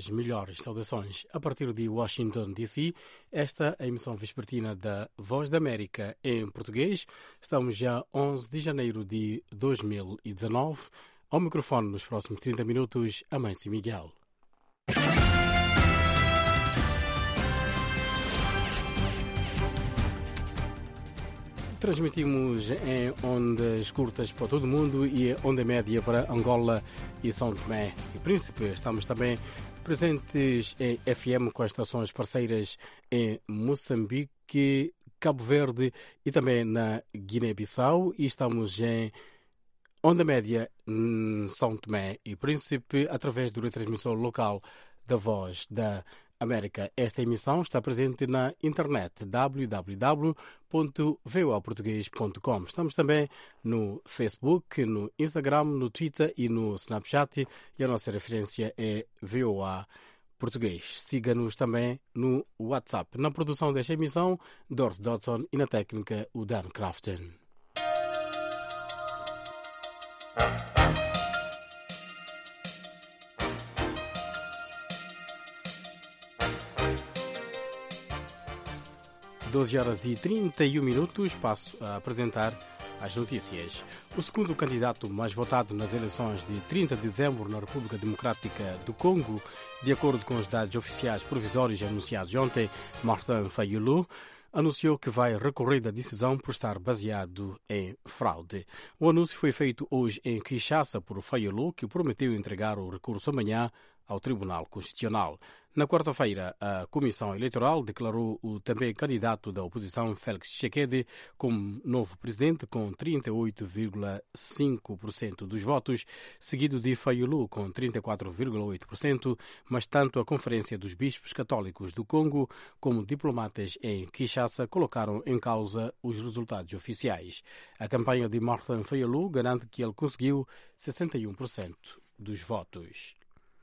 as melhores saudações. A partir de Washington, D.C., esta é a emissão vespertina da Voz da América em português. Estamos já 11 de janeiro de 2019. Ao microfone, nos próximos 30 minutos, Amâncio Miguel. Transmitimos em ondas curtas para todo o mundo e onda média para Angola e São Tomé e Príncipe. Estamos também presentes em FM com estações parceiras em Moçambique, Cabo Verde e também na Guiné-Bissau. E estamos em onda média em São Tomé e Príncipe através do retransmissor local da Voz da América. Esta emissão está presente na internet www.voaportugues.com. Estamos também no Facebook, no Instagram, no Twitter e no Snapchat e a nossa referência é VOA Português. Siga-nos também no WhatsApp. Na produção desta emissão, Doris Dodson e na técnica, o Dan Crafton. Doze horas e 31 minutos, passo a apresentar as notícias. O segundo candidato mais votado nas eleições de 30 de dezembro na República Democrática do Congo, de acordo com os dados oficiais provisórios anunciados ontem, Martin Fayulu, anunciou que vai recorrer da decisão por estar baseado em fraude. O anúncio foi feito hoje em Kinshasa por Fayulu, que prometeu entregar o recurso amanhã ao Tribunal Constitucional. Na quarta-feira, a Comissão Eleitoral declarou o também candidato da oposição, Félix Tshisekedi, como novo presidente com 38,5% dos votos, seguido de Fayulu com 34,8%, mas tanto a Conferência dos Bispos Católicos do Congo como diplomatas em Kinshasa colocaram em causa os resultados oficiais. A campanha de Martin Fayulu garante que ele conseguiu 61% dos votos.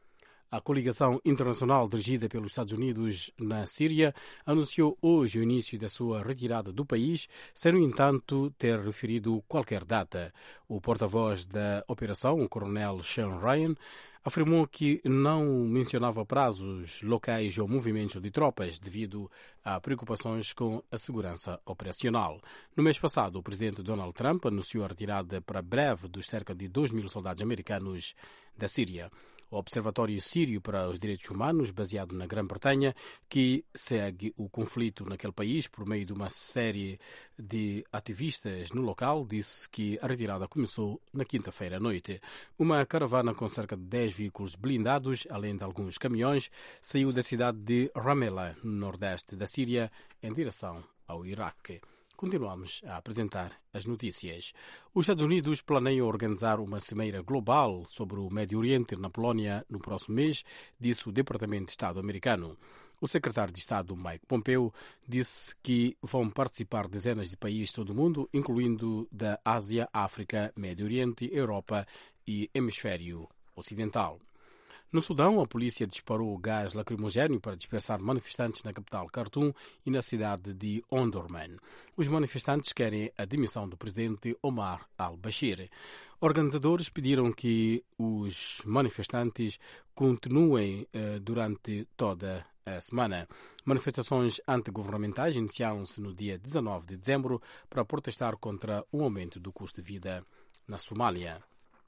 A coligação internacional dirigida pelos Estados Unidos na Síria anunciou hoje o início da sua retirada do país, sem, no entanto, ter referido qualquer data. O porta-voz da operação, o coronel Sean Ryan, afirmou que não mencionava prazos locais ou movimentos de tropas devido a preocupações com a segurança operacional. No mês passado, o presidente Donald Trump anunciou a retirada para breve dos cerca de 2.000 soldados americanos da Síria. O Observatório Sírio para os Direitos Humanos, baseado na Grã-Bretanha, que segue o conflito naquele país por meio de uma série de ativistas no local, disse que a retirada começou na quinta-feira à noite. Uma caravana com cerca de 10 veículos blindados, além de alguns caminhões, saiu da cidade de Ramallah, no nordeste da Síria, em direção ao Iraque. Continuamos a apresentar as notícias. Os Estados Unidos planeiam organizar uma cimeira global sobre o Médio Oriente na Polónia no próximo mês, disse o Departamento de Estado americano. O secretário de Estado, Mike Pompeo, disse que vão participar dezenas de países de todo o mundo, incluindo da Ásia, África, Médio Oriente, Europa e Hemisfério Ocidental. No Sudão, a polícia disparou gás lacrimogéneo para dispersar manifestantes na capital Khartoum e na cidade de Omdurman. Os manifestantes querem a demissão do presidente Omar al-Bashir. Organizadores pediram que os manifestantes continuem durante toda a semana. Manifestações antigovernamentais iniciaram-se no dia 19 de dezembro para protestar contra o aumento do custo de vida na Somália.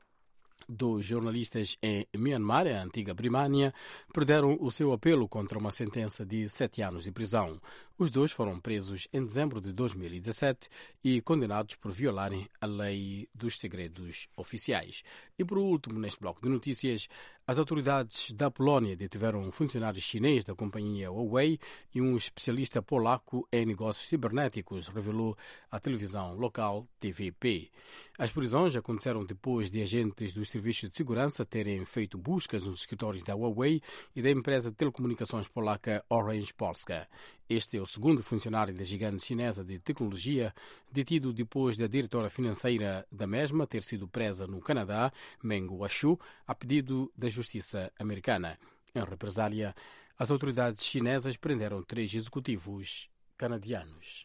2 jornalistas em Myanmar, a antiga Birmânia, perderam o seu apelo contra uma sentença de 7 anos de prisão. Os 2 foram presos em dezembro de 2017 e condenados por violarem a lei dos segredos oficiais. E por último, neste bloco de notícias, as autoridades da Polónia detiveram um funcionário chinês da companhia Huawei e um especialista polaco em negócios cibernéticos, revelou a televisão local TVP. As prisões aconteceram depois de agentes dos serviços de segurança terem feito buscas nos escritórios da Huawei e da empresa de telecomunicações polaca Orange Polska. Este é o segundo funcionário da gigante chinesa de tecnologia detido depois da diretora financeira da mesma ter sido presa no Canadá, Meng Wanzhou, a pedido da justiça americana. Em represália, as autoridades chinesas prenderam 3 executivos canadianos.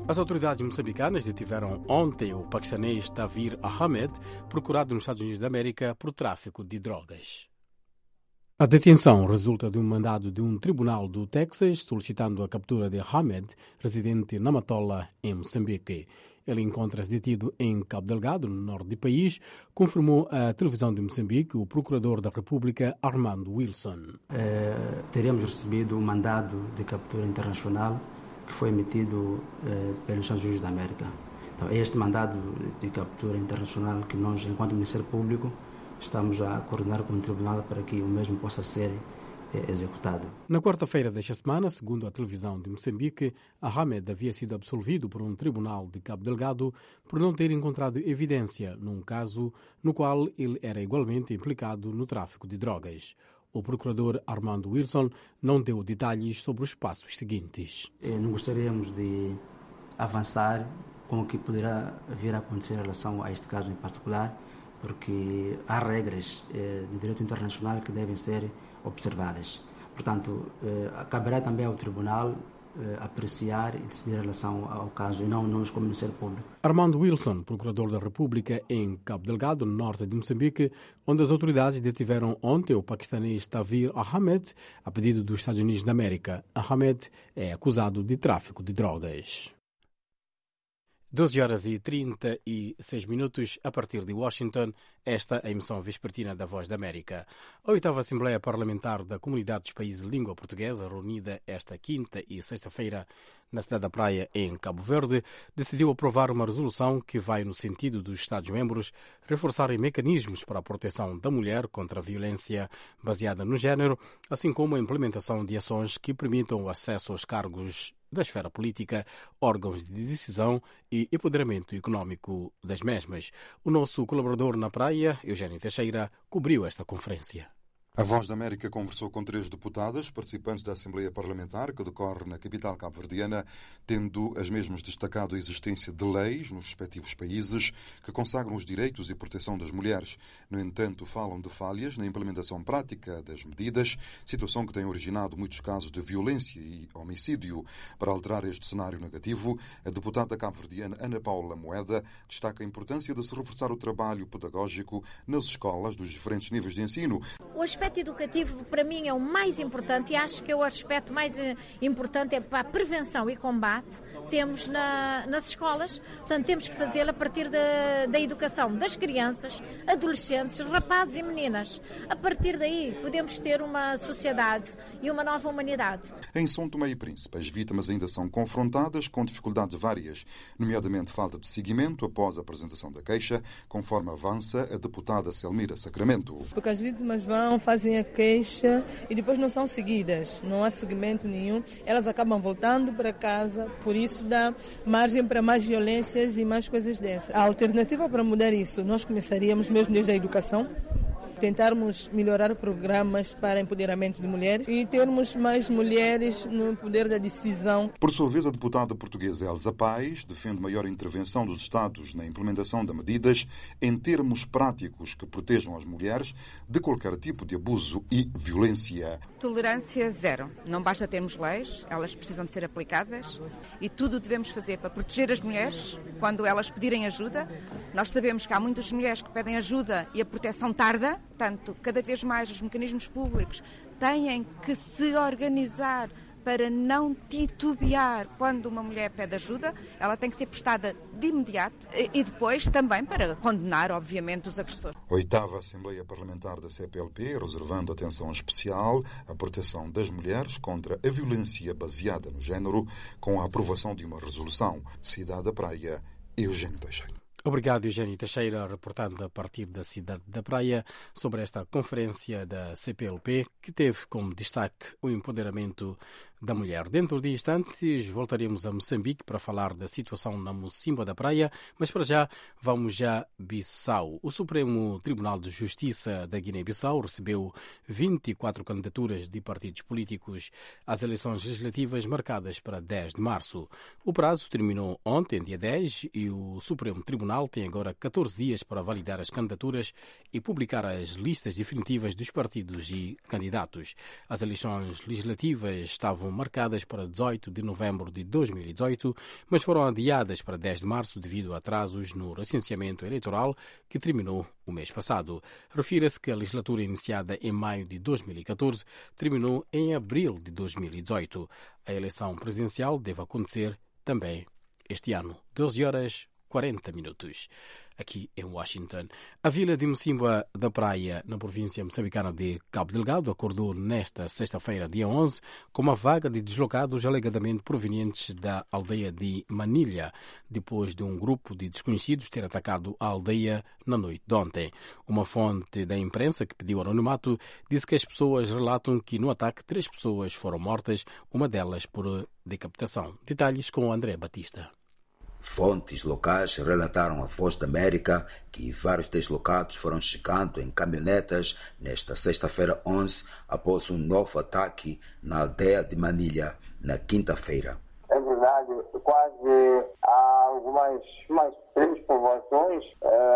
As autoridades moçambicanas detiveram ontem o paquistanês Tavir Ahmed, procurado nos Estados Unidos da América por tráfico de drogas. A detenção resulta de um mandado de um tribunal do Texas solicitando a captura de Ahmed, residente na Matola, em Moçambique. Ele encontra-se detido em Cabo Delgado, no norte do país, confirmou a televisão de Moçambique o procurador da República, Armando Wilson. Teríamos recebido um mandado de captura internacional que foi emitido pelos Estados Unidos da América. Então, é este mandado de captura internacional que nós, enquanto Ministério Público, estamos a coordenar com o tribunal para que o mesmo possa ser executado. Na quarta-feira desta semana, segundo a televisão de Moçambique, Ahmed havia sido absolvido por um tribunal de Cabo Delgado por não ter encontrado evidência num caso no qual ele era igualmente implicado no tráfico de drogas. O procurador Armando Wilson não deu detalhes sobre os passos seguintes. Não gostaríamos de avançar com o que poderá vir a acontecer em relação a este caso em particular, porque há regras de direito internacional que devem ser observadas. Portanto, caberá também ao tribunal apreciar e decidir em relação ao caso, e não nós como Ministério Público. Armando Wilson, procurador da República em Cabo Delgado, no norte de Moçambique, onde as autoridades detiveram ontem o paquistanês Tavir Ahmed, a pedido dos Estados Unidos da América. Ahmed é acusado de tráfico de drogas. 12h36 a partir de Washington, esta é a emissão vespertina da Voz da América. A 8ª Assembleia Parlamentar da Comunidade dos Países de Língua Portuguesa, reunida esta quinta e sexta-feira na cidade da Praia, em Cabo Verde, decidiu aprovar uma resolução que vai no sentido dos Estados-membros reforçarem mecanismos para a proteção da mulher contra a violência baseada no género, assim como a implementação de ações que permitam o acesso aos cargos da esfera política, órgãos de decisão e empoderamento económico das mesmas. O nosso colaborador na Praia, Eugênio Teixeira, cobriu esta conferência. A Voz da América conversou com 3 deputadas participantes da Assembleia Parlamentar que decorre na capital cabo-verdiana, tendo as mesmas destacado a existência de leis nos respectivos países que consagram os direitos e proteção das mulheres. No entanto, falam de falhas na implementação prática das medidas, situação que tem originado muitos casos de violência e homicídio. Para alterar este cenário negativo, a deputada cabo-verdiana Ana Paula Moeda destaca a importância de se reforçar o trabalho pedagógico nas escolas dos diferentes níveis de ensino. O aspecto educativo, para mim, é o mais importante e acho que o aspecto mais importante é para a prevenção e combate temos nas escolas. Portanto, temos que fazê-lo a partir da educação das crianças, adolescentes, rapazes e meninas. A partir daí, podemos ter uma sociedade e uma nova humanidade. Em São Tomé e Príncipe, as vítimas ainda são confrontadas com dificuldades várias, nomeadamente falta de seguimento após a apresentação da queixa, conforme avança a deputada Selmira Sacramento. Porque as vítimas fazem a queixa e depois não são seguidas, não há seguimento nenhum, elas acabam voltando para casa, por isso dá margem para mais violências e mais coisas dessas. A alternativa para mudar isso, nós começaríamos mesmo desde a educação, tentarmos melhorar programas para empoderamento de mulheres e termos mais mulheres no poder da decisão. Por sua vez, a deputada portuguesa Elsa Paes defende maior intervenção dos Estados na implementação de medidas em termos práticos que protejam as mulheres de qualquer tipo de abuso e violência. Tolerância zero. Não basta termos leis, elas precisam de ser aplicadas e tudo devemos fazer para proteger as mulheres quando elas pedirem ajuda. Nós sabemos que há muitas mulheres que pedem ajuda e a proteção tarda. Portanto, cada vez mais os mecanismos públicos têm que se organizar para não titubear quando uma mulher pede ajuda, ela tem que ser prestada de imediato e depois também para condenar, obviamente, os agressores. 8ª Assembleia Parlamentar da CPLP, reservando atenção especial à proteção das mulheres contra a violência baseada no género, com a aprovação de uma resolução. Cidade da Praia, Eugênio Teixeira. Obrigado, Eugênio Teixeira, reportando a partir da cidade da Praia sobre esta conferência da CPLP, que teve como destaque o empoderamento da mulher. Dentro de instantes voltaremos a Moçambique para falar da situação na Mocimba da Praia, mas para já vamos a Bissau. O Supremo Tribunal de Justiça da Guiné-Bissau recebeu 24 candidaturas de partidos políticos às eleições legislativas marcadas para 10 de março. O prazo terminou ontem, dia 10, e o Supremo Tribunal tem agora 14 dias para validar as candidaturas e publicar as listas definitivas dos partidos e candidatos. As eleições legislativas estavam marcadas para 18 de novembro de 2018, mas foram adiadas para 10 de março devido a atrasos no recenseamento eleitoral que terminou o mês passado. Refira-se que a legislatura iniciada em maio de 2014 terminou em abril de 2018. A eleição presidencial deve acontecer também este ano, 12h40. Aqui em Washington. A vila de Mocimboa da Praia, na província moçambicana de Cabo Delgado, acordou nesta sexta-feira, dia 11, com uma vaga de deslocados alegadamente provenientes da aldeia de Manilha, depois de um grupo de desconhecidos ter atacado a aldeia na noite de ontem. Uma fonte da imprensa que pediu anonimato disse que as pessoas relatam que no ataque 3 pessoas foram mortas, uma delas por decapitação. Detalhes com André Batista. Fontes locais relataram à Voz da América que vários deslocados foram chegando em caminhonetas nesta sexta-feira 11 após um novo ataque na aldeia de Manilha, na quinta-feira. É verdade, quase há algumas mais 3 povoações,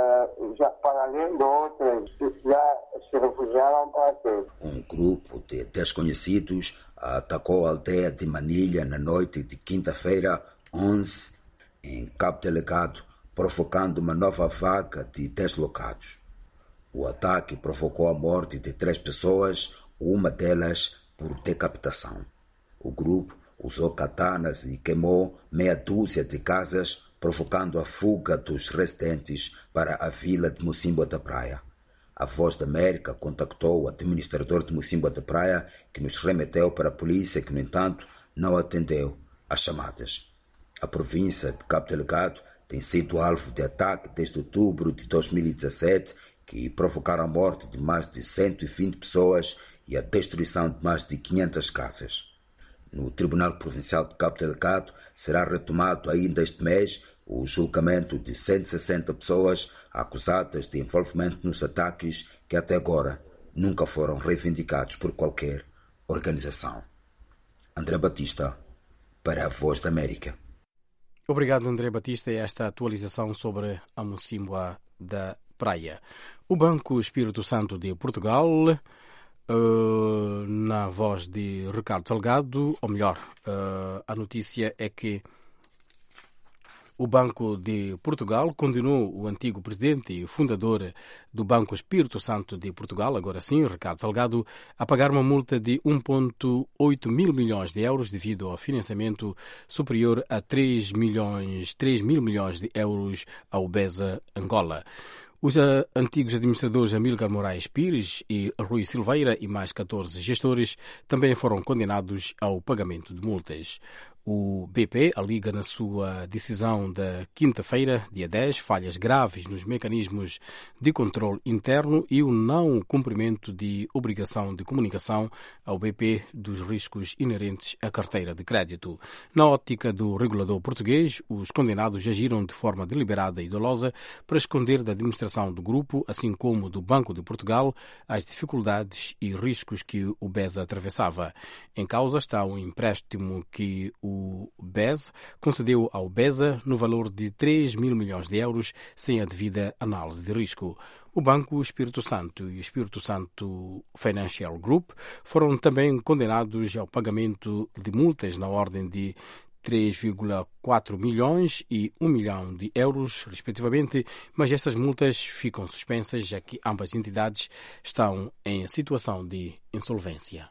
já para além de outras, já se refugiaram para aqui. Um grupo de desconhecidos atacou a aldeia de Manilha na noite de quinta-feira 11 em Cabo Delgado, provocando uma nova vaga de deslocados. O ataque provocou a morte de 3 pessoas, uma delas por decapitação. O grupo usou katanas e queimou meia dúzia de casas, provocando a fuga dos residentes para a vila de Mocimboa da Praia. A Voz da América contactou o administrador de Mocimboa da Praia, que nos remeteu para a polícia, que, no entanto, não atendeu às chamadas. A província de Cabo Delgado tem sido alvo de ataque desde outubro de 2017, que provocaram a morte de mais de 120 pessoas e a destruição de mais de 500 casas. No Tribunal Provincial de Cabo Delgado será retomado ainda este mês o julgamento de 160 pessoas acusadas de envolvimento nos ataques que até agora nunca foram reivindicados por qualquer organização. André Batista, para a Voz da América. Obrigado, André Batista, e esta atualização sobre a Mocimboa da Praia. O Banco Espírito Santo de Portugal, na voz de Ricardo Salgado, ou melhor, a notícia é que o Banco de Portugal condenou o antigo presidente e fundador do Banco Espírito Santo de Portugal, agora sim, Ricardo Salgado, a pagar uma multa de 1,8 mil milhões de euros devido ao financiamento superior a 3 mil milhões de euros ao BESA Angola. Os antigos administradores Amílcar Moraes Pires e Rui Silveira e mais 14 gestores também foram condenados ao pagamento de multas. O BP alega na sua decisão da quinta-feira, dia 10, falhas graves nos mecanismos de controle interno e o não cumprimento de obrigação de comunicação ao BP dos riscos inerentes à carteira de crédito. Na ótica do regulador português, os condenados agiram de forma deliberada e dolosa para esconder da administração do grupo, assim como do Banco de Portugal, as dificuldades e riscos que o BES atravessava. Em causa está um empréstimo que o BES concedeu ao BESA no valor de 3 mil milhões de euros sem a devida análise de risco. O Banco Espírito Santo e o Espírito Santo Financial Group foram também condenados ao pagamento de multas na ordem de 3,4 milhões e 1 milhão de euros, respectivamente, mas estas multas ficam suspensas, já que ambas entidades estão em situação de insolvência.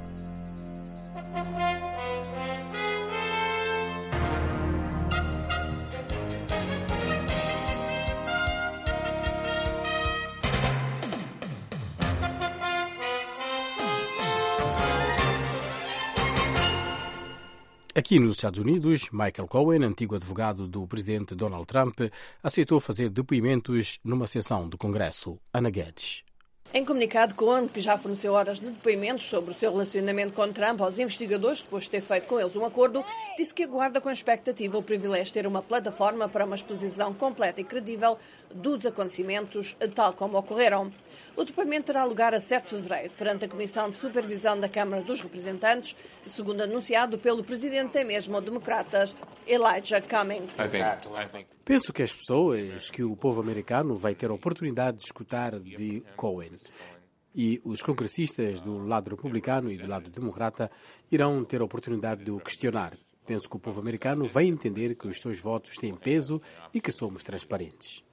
Aqui nos Estados Unidos, Michael Cohen, antigo advogado do presidente Donald Trump, aceitou fazer depoimentos numa sessão do Congresso. Ana Guedes. Em comunicado, Cohen, que já forneceu horas de depoimentos sobre o seu relacionamento com Trump aos investigadores, depois de ter feito com eles um acordo, disse que aguarda com expectativa o privilégio de ter uma plataforma para uma exposição completa e credível dos acontecimentos, tal como ocorreram. O depoimento terá lugar a 7 de fevereiro, perante a Comissão de Supervisão da Câmara dos Representantes, segundo anunciado pelo presidente mesmo democratas, Elijah Cummings. Penso que as pessoas, que o povo americano vai ter a oportunidade de escutar de Cohen. e os congressistas do lado republicano e do lado democrata irão ter a oportunidade de o questionar. Penso que o povo americano vai entender que os seus votos têm peso e que somos transparentes.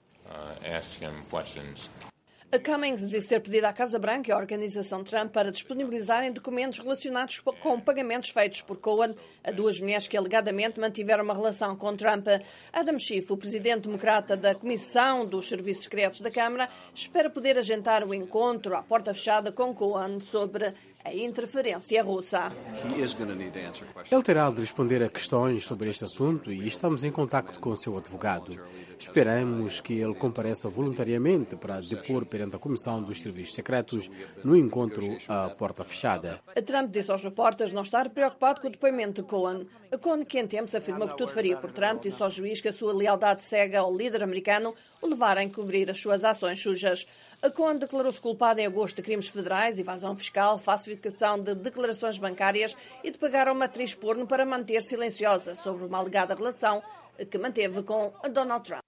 A Cummings disse ter pedido à Casa Branca e à organização Trump para disponibilizarem documentos relacionados com pagamentos feitos por Cohen a duas mulheres que alegadamente mantiveram uma relação com Trump. Adam Schiff, o presidente democrata da Comissão dos Serviços Secretos da Câmara, espera poder agendar o encontro à porta fechada com Cohen sobre a interferência russa. Ele terá de responder a questões sobre este assunto e estamos em contacto com o seu advogado. Esperamos que ele compareça voluntariamente para depor perante a Comissão dos Serviços Secretos no encontro à porta fechada. Trump disse aos repórteres não estar preocupado com o depoimento de Cohen. Cohen, que em tempos afirmou que tudo faria por Trump, disse ao juiz que a sua lealdade cega ao líder americano o levara a encobrir as suas ações sujas. Cohen declarou-se culpado em agosto de crimes federais, evasão fiscal, falsificação de declarações bancárias e de pagar a uma atriz porno para manter silenciosa sobre uma alegada relação que manteve com Donald Trump.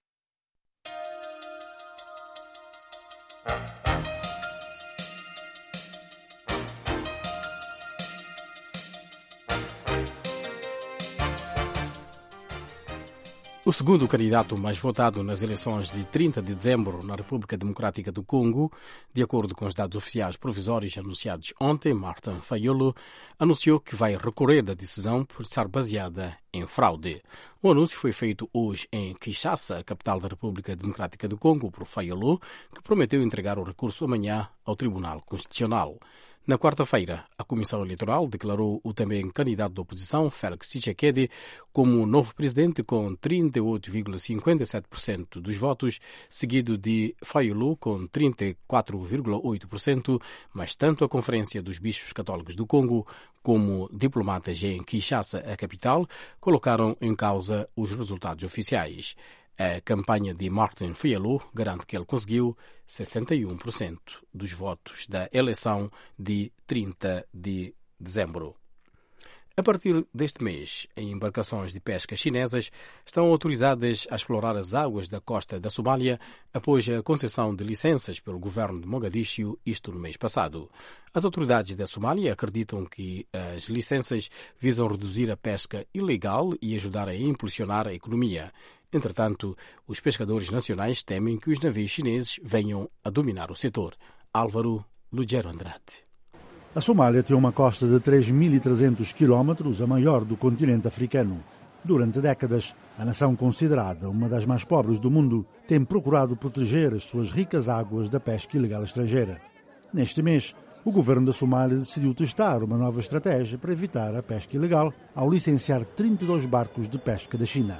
O segundo candidato mais votado nas eleições de 30 de dezembro na República Democrática do Congo, de acordo com os dados oficiais provisórios anunciados ontem, Martin Fayulu anunciou que vai recorrer da decisão por estar baseada em fraude. O anúncio foi feito hoje em Kinshasa, a capital da República Democrática do Congo, por Fayulu, que prometeu entregar o recurso amanhã ao Tribunal Constitucional. Na quarta-feira, a Comissão Eleitoral declarou o também candidato da oposição, Félix Tshisekedi, como novo presidente com 38,57% dos votos, seguido de Fayulu com 34,8%, mas tanto a Conferência dos Bispos Católicos do Congo como diplomatas em Kinshasa, a capital, colocaram em causa os resultados oficiais. A campanha de Martin Fayulu garante que ele conseguiu 61% dos votos da eleição de 30 de dezembro. A partir deste mês, embarcações de pesca chinesas estão autorizadas a explorar as águas da costa da Somália após a concessão de licenças pelo governo de Mogadíscio, isto no mês passado. As autoridades da Somália acreditam que as licenças visam reduzir a pesca ilegal e ajudar a impulsionar a economia. Entretanto, os pescadores nacionais temem que os navios chineses venham a dominar o setor. Álvaro Lugero Andrade. A Somália tem uma costa de 3.300 quilómetros, a maior do continente africano. Durante décadas, a nação considerada uma das mais pobres do mundo tem procurado proteger as suas ricas águas da pesca ilegal estrangeira. Neste mês, o governo da Somália decidiu testar uma nova estratégia para evitar a pesca ilegal ao licenciar 32 barcos de pesca da China.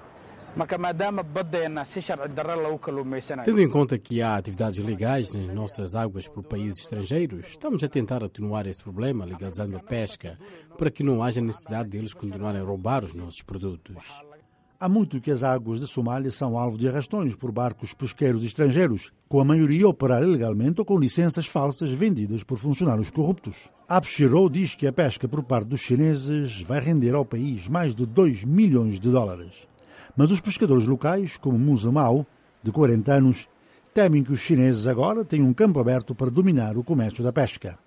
Tendo em conta que há atividades ilegais nas nossas águas por países estrangeiros, estamos a tentar atenuar esse problema legalizando a pesca para que não haja necessidade deles continuarem a roubar os nossos produtos. Há muito que as águas da Somália são alvo de arrastões por barcos pesqueiros estrangeiros, com a maioria a operar ilegalmente ou com licenças falsas vendidas por funcionários corruptos. Abshiro diz que a pesca por parte dos chineses vai render ao país mais de 2 milhões de dólares. Mas os pescadores locais, como Musa Mao, de 40 anos, temem que os chineses agora tenham um campo aberto para dominar o comércio da pesca.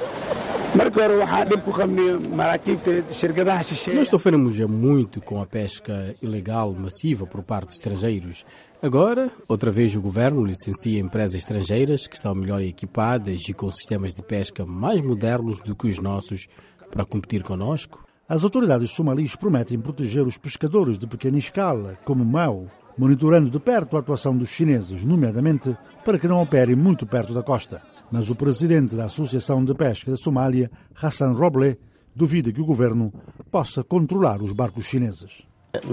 Nós sofremos já muito com a pesca ilegal massiva por parte de estrangeiros. Agora, outra vez o governo licencia empresas estrangeiras que estão melhor equipadas e com sistemas de pesca mais modernos do que os nossos para competir conosco. As autoridades somalis prometem proteger os pescadores de pequena escala, como Mao, monitorando de perto a atuação dos chineses, nomeadamente para que não operem muito perto da costa. Mas o presidente da Associação de Pesca da Somália, Hassan Roble, duvida que o governo possa controlar os barcos chineses.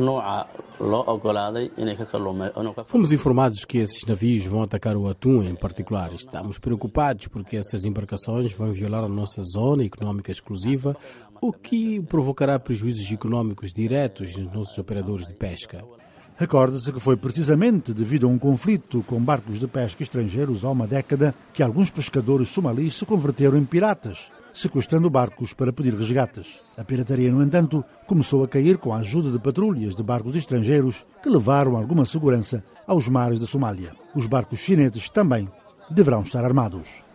Fomos informados que esses navios vão atacar o atum em particular. Estamos preocupados porque essas embarcações vão violar a nossa zona económica exclusiva, o que provocará prejuízos económicos diretos nos nossos operadores de pesca. Recorda-se que foi precisamente devido a um conflito com barcos de pesca estrangeiros há uma década que alguns pescadores somalis se converteram em piratas, sequestrando barcos para pedir resgates. A pirataria, no entanto, começou a cair com a ajuda de patrulhas de barcos estrangeiros que levaram alguma segurança aos mares da Somália. Os barcos chineses também deverão estar armados.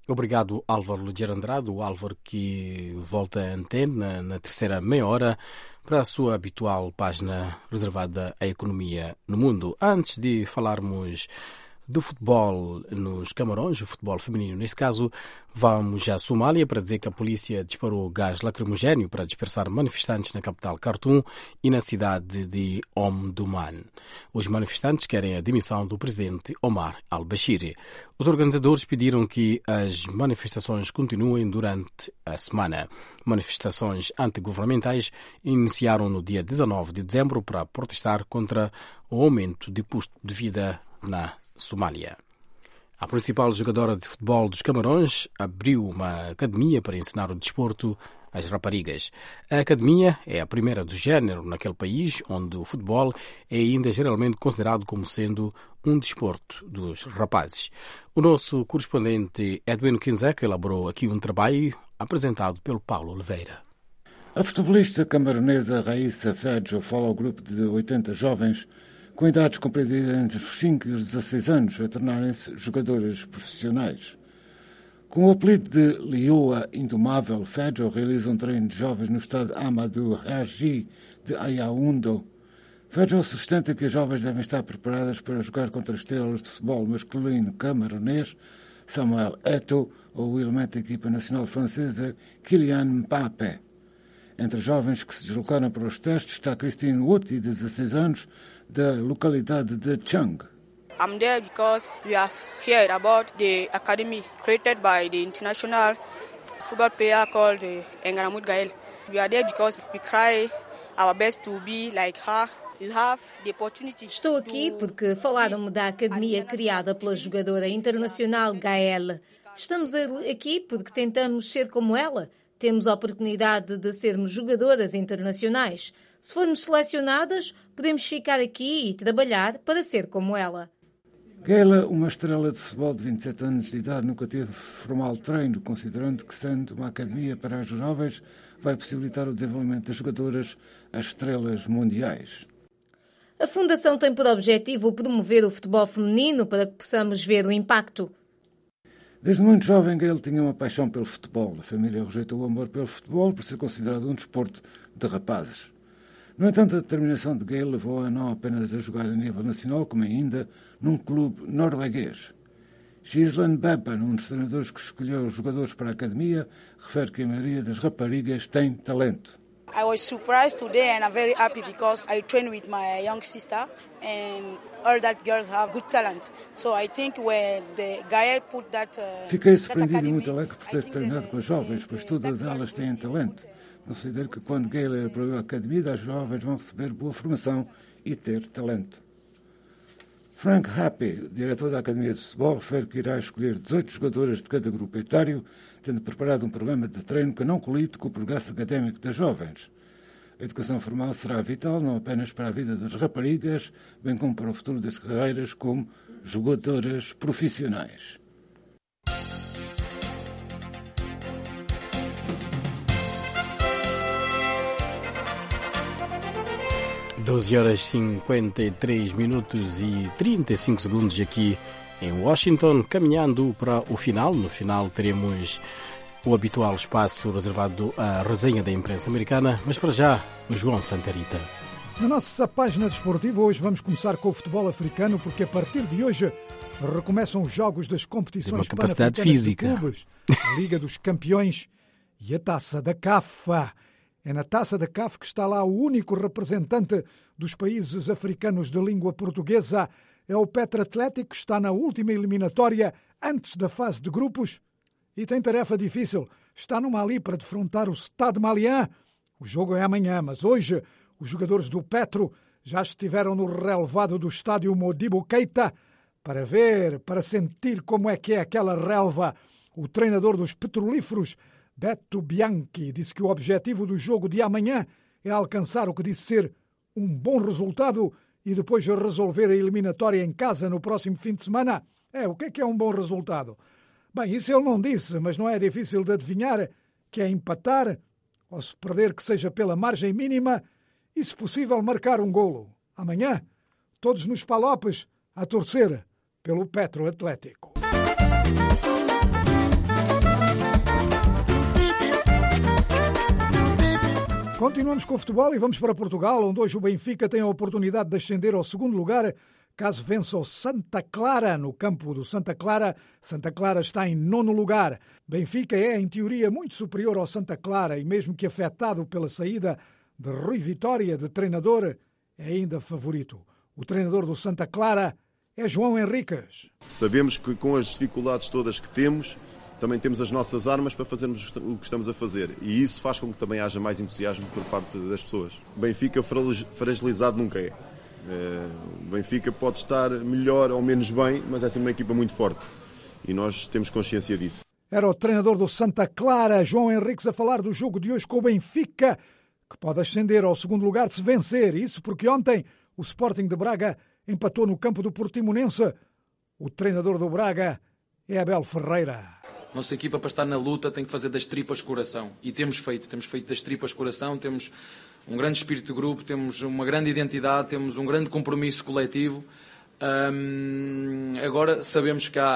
Obrigado, Álvaro Ligeiro Andrade, o Álvaro que volta à antena na terceira meia hora para a sua habitual página reservada à economia no mundo. Antes de falarmos do futebol nos Camarões, o futebol feminino neste caso, vamos à Somália para dizer que a polícia disparou gás lacrimogéneo para dispersar manifestantes na capital Khartoum e na cidade de Omdurman. Os manifestantes querem a demissão do presidente Omar al-Bashir. Os organizadores pediram que as manifestações continuem durante a semana. Manifestações antigovernamentais iniciaram no dia 19 de dezembro para protestar contra o aumento de custo de vida na Somália. A principal jogadora de futebol dos Camarões abriu uma academia para ensinar o desporto às raparigas. A academia é a primeira do género naquele país, onde o futebol é ainda geralmente considerado como sendo um desporto dos rapazes. O nosso correspondente Edwin Kinzek elaborou aqui um trabalho apresentado pelo Paulo Oliveira. A futebolista camaronesa Raissa Fedjo fala ao grupo de 80 jovens com idades compreendidas entre os 5 e os 16 anos a tornarem-se jogadoras profissionais. Com o apelido de Lioa Indomável, Fedjo realiza um treino de jovens no estádio Amadou Haji de Ayaoundo. Fedjo sustenta que as jovens devem estar preparadas para jogar contra estrelas de futebol masculino camaronês, Samuel Eto'o, ou o elemento da equipa nacional francesa Kylian Mbappé. Entre os jovens que se deslocaram para os testes está Christine Woti, de 16 anos, da localidade de Chang. I'm there because we have heard about the academy created by the international football player called Engaramut Gael. We are there because we try our best to be like her. Estou aqui porque falaram-me da academia criada pela jogadora internacional Gael. Estamos aqui porque tentamos ser como ela. Temos a oportunidade de sermos jogadoras internacionais. Se formos selecionadas, podemos ficar aqui e trabalhar para ser como ela. Gael, uma estrela de futebol de 27 anos de idade, nunca teve formal treino, considerando que, sendo uma academia para as jovens, vai possibilitar o desenvolvimento das jogadoras às estrelas mundiais. A Fundação tem por objetivo promover o futebol feminino para que possamos ver o impacto. Desde muito jovem, Gael tinha uma paixão pelo futebol. A família rejeitou o amor pelo futebol por ser considerado um desporto de rapazes. No entanto, a determinação de Gael levou-a não apenas a jogar a nível nacional, como ainda num clube norueguês. Gisland Bebban, um dos treinadores que escolheu os jogadores para a academia, refere que a maioria das raparigas tem talento. I was surprised today and I'm very happy because I train with my young sister and all that girls have good talent. So I think when the Gael put that Fiquei surpreendido e muito alegre por ter treinado com as jovens, pois todas elas têm talento. Considero que quando Gael abriu a academia, as jovens vão receber boa formação e ter talento. Frank Happy, diretor da Academia de Futebol, refere que irá escolher 18 jogadoras de cada grupo etário, tendo preparado um programa de treino que não colide com o progresso académico das jovens. A educação formal será vital não apenas para a vida das raparigas, bem como para o futuro das carreiras como jogadoras profissionais. Horas 53 minutos e 35 segundos aqui em Washington, caminhando para o final. No final teremos o habitual espaço reservado à resenha da imprensa americana, mas para já, o João Santarita. Na nossa página desportiva, hoje vamos começar com o futebol africano, porque a partir de hoje recomeçam os jogos das competições pan-africanas de clubes, a Liga dos Campeões e a Taça da CAF. É na Taça da CAF que está lá o único representante dos países africanos de língua portuguesa. É o Petra Atlético, que está na última eliminatória antes da fase de grupos e tem tarefa difícil. Está no Mali para defrontar o Stade Malien. O jogo é amanhã, mas hoje os jogadores do Petro já estiveram no relevado do estádio Modibo Keita para ver, para sentir como é que é aquela relva. O treinador dos petrolíferos, Beto Bianchi, disse que o objetivo do jogo de amanhã é alcançar o que disse ser um bom resultado e depois resolver a eliminatória em casa no próximo fim de semana. O que é um bom resultado? Bem, isso ele não disse, mas não é difícil de adivinhar, que é empatar, ou se perder que seja pela margem mínima, e se possível marcar um golo. Amanhã, todos nos palopes, a torcer pelo Petro Atlético. Continuamos com o futebol e vamos para Portugal, onde hoje o Benfica tem a oportunidade de ascender ao segundo lugar caso vença o Santa Clara no campo do Santa Clara. Santa Clara está em 9º lugar. Benfica é, em teoria, muito superior ao Santa Clara e mesmo que afetado pela saída de Rui Vitória de treinador, é ainda favorito. O treinador do Santa Clara é João Henriques. Sabemos que com as dificuldades todas que temos, também temos as nossas armas para fazermos o que estamos a fazer. E isso faz com que também haja mais entusiasmo por parte das pessoas. O Benfica fragilizado nunca é. O Benfica pode estar melhor ou menos bem, mas é sempre uma equipa muito forte. E nós temos consciência disso. Era o treinador do Santa Clara, João Henriques, a falar do jogo de hoje com o Benfica, que pode ascender ao segundo lugar se vencer. Isso porque ontem o Sporting de Braga empatou no campo do Portimonense. O treinador do Braga é Abel Ferreira. Nossa equipa, para estar na luta, tem que fazer das tripas coração. E temos feito das tripas coração, temos um grande espírito de grupo, temos uma grande identidade, temos um grande compromisso coletivo. Agora sabemos que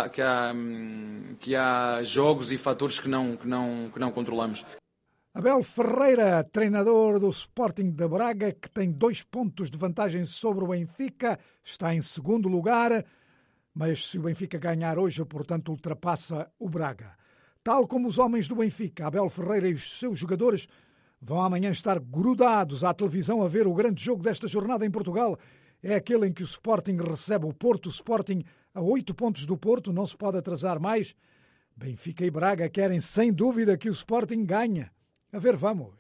há jogos e fatores que não controlamos. Abel Ferreira, treinador do Sporting de Braga, que tem 2 pontos de vantagem sobre o Benfica, está em segundo lugar, mas se o Benfica ganhar hoje, portanto, ultrapassa o Braga. Tal como os homens do Benfica, Abel Ferreira e os seus jogadores vão amanhã estar grudados à televisão a ver o grande jogo desta jornada em Portugal. É aquele em que o Sporting recebe o Porto. O Sporting a 8 pontos do Porto, não se pode atrasar mais. Benfica e Braga querem sem dúvida que o Sporting ganhe. A ver, vamos.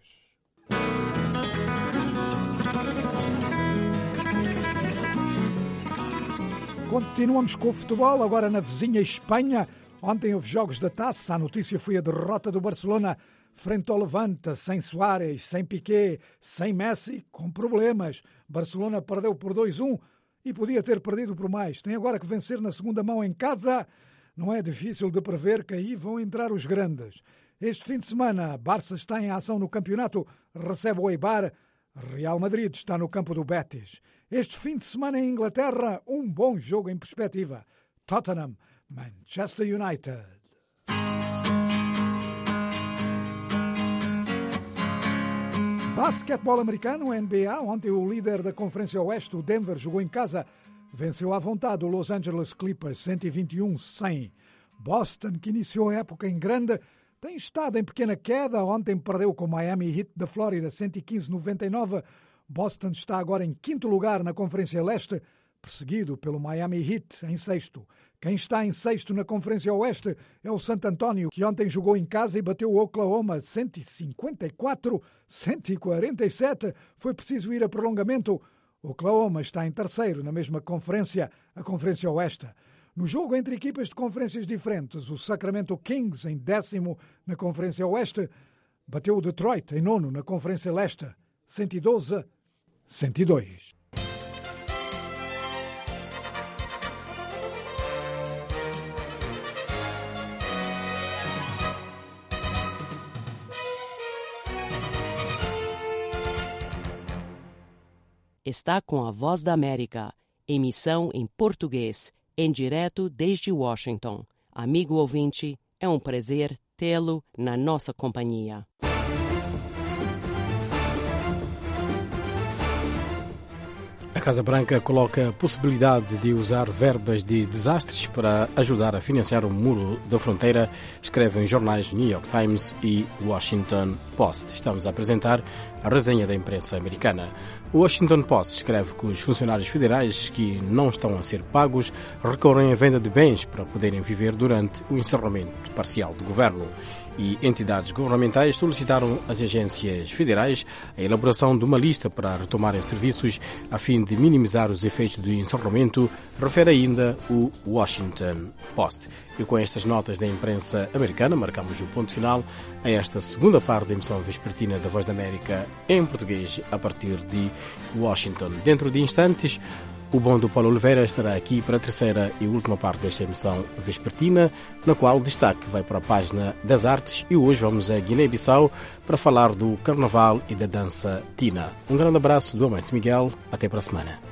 Continuamos com o futebol, agora na vizinha Espanha. Ontem houve jogos da Taça. A notícia foi a derrota do Barcelona frente ao Levante, sem Suárez, sem Piqué, sem Messi, com problemas. Barcelona perdeu por 2-1 e podia ter perdido por mais. Tem agora que vencer na segunda mão em casa. Não é difícil de prever que aí vão entrar os grandes. Este fim de semana, Barça está em ação no campeonato, recebe o Eibar. Real Madrid está no campo do Betis. Este fim de semana em Inglaterra, um bom jogo em perspectiva. Tottenham, Manchester United. Basquetebol americano, NBA. Ontem o líder da Conferência Oeste, o Denver, jogou em casa. Venceu à vontade o Los Angeles Clippers, 121-100. Boston, que iniciou a época em grande, tem estado em pequena queda. Ontem perdeu com o Miami Heat da Flórida, 115-99. Boston está agora em 5º lugar na Conferência Leste, perseguido pelo Miami Heat em 6º. Quem está em 6º na Conferência Oeste é o San Antonio, que ontem jogou em casa e bateu o Oklahoma 154-147. Foi preciso ir a prolongamento. O Oklahoma está em 3º na mesma conferência, a Conferência Oeste. No jogo entre equipas de conferências diferentes, o Sacramento Kings, em 10º na Conferência Oeste, bateu o Detroit, em 9º na Conferência Leste, 112-102. Está com a Voz da América, emissão em português, em direto desde Washington. Amigo ouvinte, é um prazer tê-lo na nossa companhia. A Casa Branca coloca a possibilidade de usar verbas de desastres para ajudar a financiar o muro da fronteira, escrevem os jornais New York Times e Washington Post. Estamos a apresentar a resenha da imprensa americana. O Washington Post escreve que os funcionários federais que não estão a ser pagos recorrem à venda de bens para poderem viver durante o encerramento parcial do governo. E entidades governamentais solicitaram às agências federais a elaboração de uma lista para retomarem serviços a fim de minimizar os efeitos do encerramento, refere ainda o Washington Post. E com estas notas da imprensa americana, marcamos o ponto final a esta segunda parte da emissão vespertina da Voz da América em português a partir de Washington. Dentro de instantes, o bom do Paulo Oliveira estará aqui para a terceira e última parte desta emissão vespertina, na qual o destaque vai para a página das artes e hoje vamos a Guiné-Bissau para falar do carnaval e da dança tina. Um grande abraço do Amâncio Miguel, até para a semana.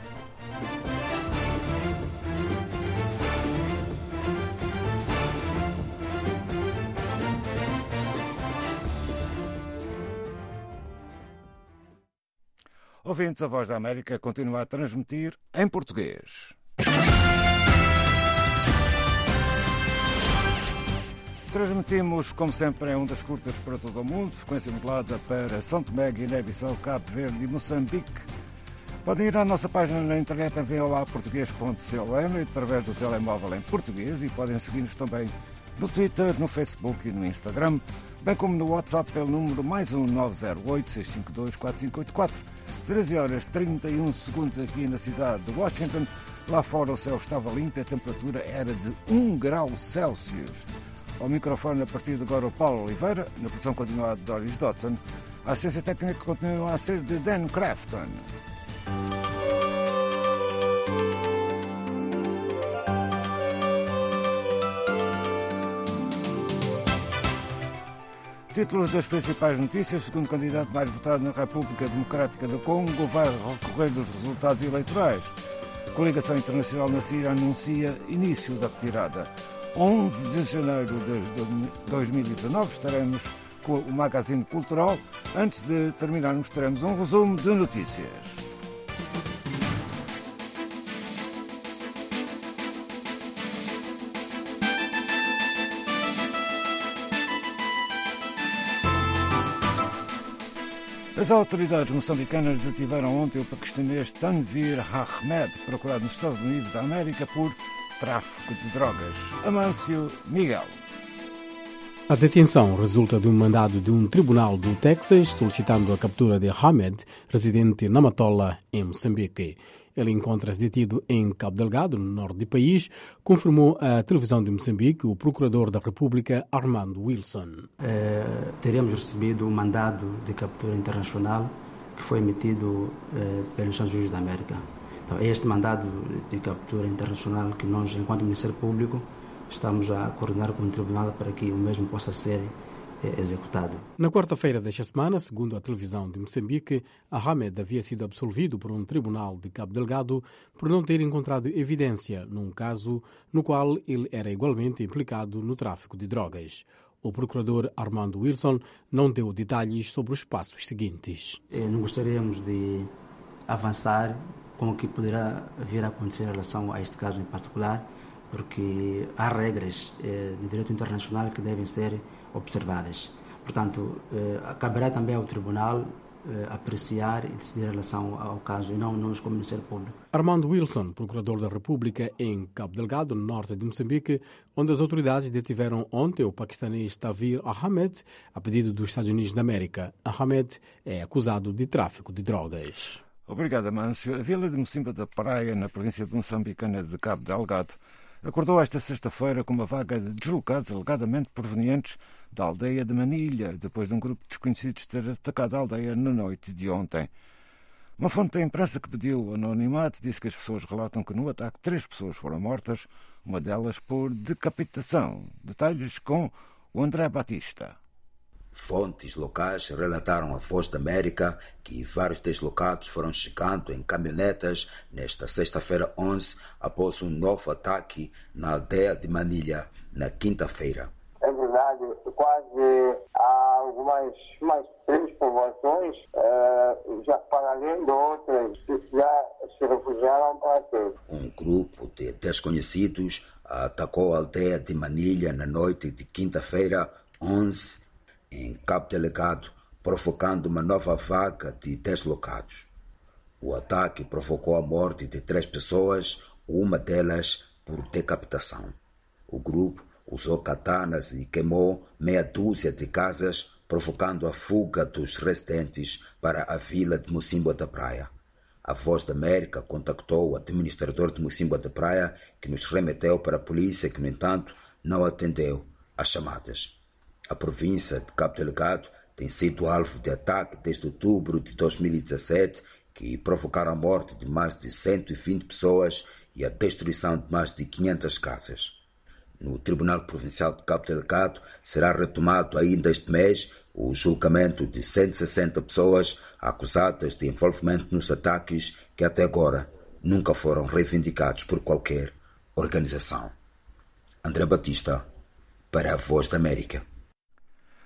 Ouvintes, a Voz da América continua a transmitir em português. Transmitimos, como sempre, em ondas curtas para todo o mundo, frequência modulada para São Tomé, Guiné-Bissau, Cabo Verde e Moçambique. Podem ir à nossa página na internet em voaportuguês.com e através do telemóvel em português e podem seguir-nos também no Twitter, no Facebook e no Instagram, bem como no WhatsApp pelo número +1 908 652 4584. 13h31 aqui na cidade de Washington. Lá fora o céu estava limpo e a temperatura era de 1 grau Celsius. Ao microfone, a partir de agora, o Paulo Oliveira, na produção continuada de Doris Dodson. A assistência técnica continua a ser de Dan Crafton. Títulos das principais notícias. O segundo candidato mais votado na República Democrática do Congo vai recorrer dos resultados eleitorais. A Coligação Internacional na Síria anuncia início da retirada. 11 de janeiro de 2019 estaremos com o Magazine Cultural. Antes de terminarmos, teremos um resumo de notícias. As autoridades moçambicanas detiveram ontem o paquistanês Tanvir Ahmed, procurado nos Estados Unidos da América por tráfico de drogas. Amâncio Miguel. A detenção resulta de um mandado de um tribunal do Texas solicitando a captura de Ahmed, residente na Matola, em Moçambique. Ele encontra-se detido em Cabo Delgado, no norte do país, confirmou a televisão de Moçambique o procurador da República, Armando Wilson. Teríamos recebido um mandado de captura internacional que foi emitido pelos Estados Unidos da América. Então, é este mandado de captura internacional que nós, enquanto Ministério Público, estamos a coordenar com o tribunal para que o mesmo possa ser executado. Na quarta-feira desta semana, segundo a televisão de Moçambique, Ahmed havia sido absolvido por um tribunal de Cabo Delgado por não ter encontrado evidência num caso no qual ele era igualmente implicado no tráfico de drogas. O procurador Armando Wilson não deu detalhes sobre os passos seguintes. Não gostaríamos de avançar com o que poderá vir a acontecer em relação a este caso em particular, porque há regras de direito internacional que devem ser observadas. Portanto, caberá também ao tribunal apreciar e decidir em relação ao caso, e não nós como Ministério Público. Armando Wilson, procurador da República em Cabo Delgado, no norte de Moçambique, onde as autoridades detiveram ontem o paquistanês Tanvir Ahmed, a pedido dos Estados Unidos da América. Ahmed é acusado de tráfico de drogas. Obrigado, Amâncio. A vila de Mocimba da Praia, na província de moçambicana de Cabo Delgado, acordou esta sexta-feira com uma vaga de deslocados alegadamente provenientes da aldeia de Manilha, depois de um grupo de desconhecidos ter atacado a aldeia na noite de ontem. Uma fonte da imprensa que pediu anonimato disse que as pessoas relatam que no ataque 3 pessoas foram mortas, uma delas por decapitação. Detalhes com o André Batista. Fontes locais relataram à Voz da América que vários deslocados foram chegando em caminhonetas nesta sexta-feira 11 após um novo ataque na aldeia de Manilha na quinta-feira. É verdade, quase há algumas mais 3 povoações, já para além de outras, já se refugiaram para aqui. Um grupo de desconhecidos atacou a aldeia de Manilha na noite de quinta-feira 11 em Cabo Delgado, provocando uma nova vaga de deslocados. O ataque provocou a morte de 3 pessoas, uma delas por decapitação. O grupo usou katanas e queimou meia dúzia de casas, provocando a fuga dos residentes para a vila de Mocimba da Praia. A Voz da América contactou o administrador de Mocimba da Praia, que nos remeteu para a polícia, que, no entanto, não atendeu às chamadas. A província de Cabo Delgado tem sido alvo de ataque desde outubro de 2017, que provocaram a morte de mais de 120 pessoas e a destruição de mais de 500 casas. No Tribunal Provincial de Cabo Delgado será retomado ainda este mês o julgamento de 160 pessoas acusadas de envolvimento nos ataques que até agora nunca foram reivindicados por qualquer organização. André Batista, para a Voz da América.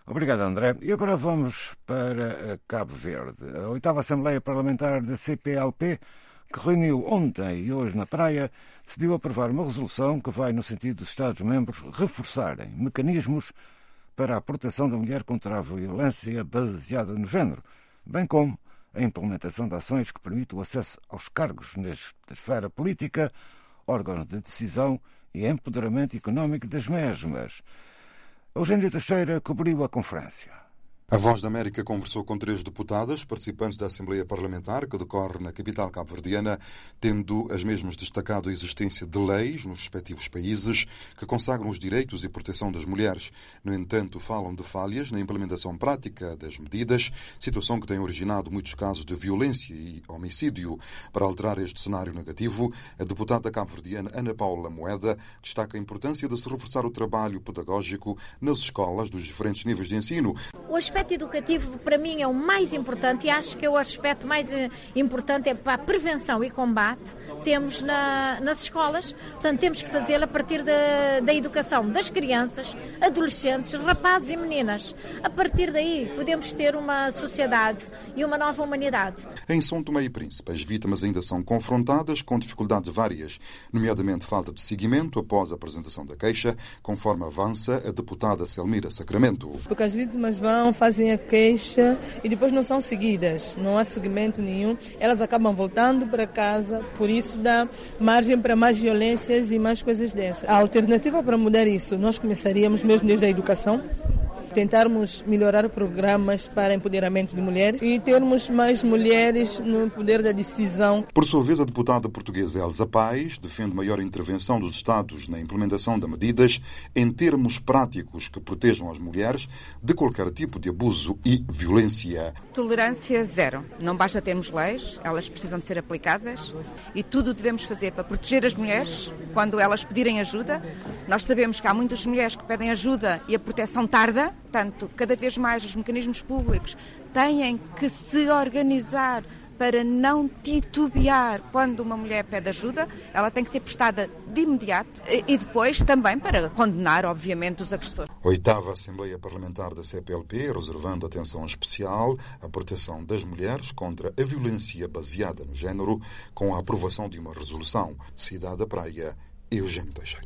Obrigado, André. E agora vamos para Cabo Verde. A 8ª Assembleia Parlamentar da CPLP, que reuniu ontem e hoje na Praia, decidiu aprovar uma resolução que vai no sentido dos Estados-membros reforçarem mecanismos para a proteção da mulher contra a violência baseada no género, bem como a implementação de ações que permitam o acesso aos cargos na esfera política, órgãos de decisão e empoderamento económico das mesmas. Eugênio Teixeira cobriu a conferência. A Voz da América conversou com 3 deputadas participantes da Assembleia Parlamentar, que decorre na capital cabo-verdiana, tendo as mesmas destacado a existência de leis nos respectivos países que consagram os direitos e proteção das mulheres. No entanto, falam de falhas na implementação prática das medidas, situação que tem originado muitos casos de violência e homicídio. Para alterar este cenário negativo, a deputada cabo-verdiana Ana Paula Moeda destaca a importância de se reforçar o trabalho pedagógico nas escolas dos diferentes níveis de ensino. O aspecto educativo, para mim, é o mais importante, e acho que o aspecto mais importante é para a prevenção e combate. Temos nas escolas, portanto, temos que fazê-lo a partir da educação das crianças, adolescentes, rapazes e meninas. A partir daí, podemos ter uma sociedade e uma nova humanidade. Em São Tomé e Príncipe, as vítimas ainda são confrontadas com dificuldades várias, nomeadamente falta de seguimento após a apresentação da queixa, conforme avança a deputada Selmira Sacramento. Porque as vítimas fazem a queixa e depois não são seguidas, não há seguimento nenhum, elas acabam voltando para casa, por isso dá margem para mais violências e mais coisas dessas. A alternativa para mudar isso, nós começaríamos mesmo desde a educação, tentarmos melhorar programas para empoderamento de mulheres e termos mais mulheres no poder da decisão. Por sua vez, a deputada portuguesa Elsa Paes defende maior intervenção dos Estados na implementação de medidas em termos práticos que protejam as mulheres de qualquer tipo de abuso e violência. Tolerância zero. Não basta termos leis, elas precisam de ser aplicadas e tudo devemos fazer para proteger as mulheres quando elas pedirem ajuda. Nós sabemos que há muitas mulheres que pedem ajuda e a proteção tarda. Portanto, cada vez mais os mecanismos públicos têm que se organizar para não titubear quando uma mulher pede ajuda, ela tem que ser prestada de imediato e depois também para condenar, obviamente, os agressores. 8ª Assembleia Parlamentar da CPLP, reservando atenção especial à proteção das mulheres contra a violência baseada no género, com a aprovação de uma resolução. Cidade da Praia, Eugênio Teixeira.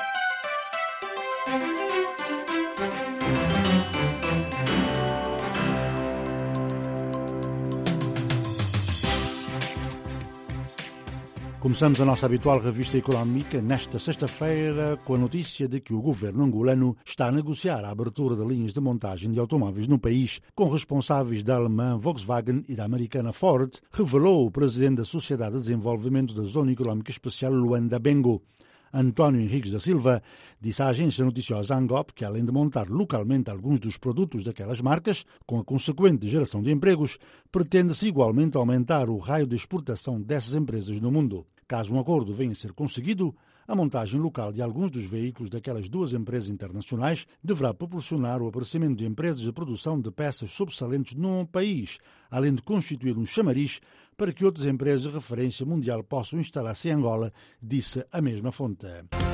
Começamos a nossa habitual revista económica nesta sexta-feira com a notícia de que o governo angolano está a negociar a abertura de linhas de montagem de automóveis no país com responsáveis da alemã Volkswagen e da americana Ford, revelou o presidente da Sociedade de Desenvolvimento da Zona Económica Especial Luanda Bengo. António Henriques da Silva disse à agência noticiosa Angop que, além de montar localmente alguns dos produtos daquelas marcas, com a consequente geração de empregos, pretende-se igualmente aumentar o raio de exportação dessas empresas no mundo. Caso um acordo venha a ser conseguido, a montagem local de alguns dos veículos daquelas duas empresas internacionais deverá proporcionar o aparecimento de empresas de produção de peças sobressalentes no país, além de constituir um chamariz para que outras empresas de referência mundial possam instalar-se em Angola, disse a mesma fonte.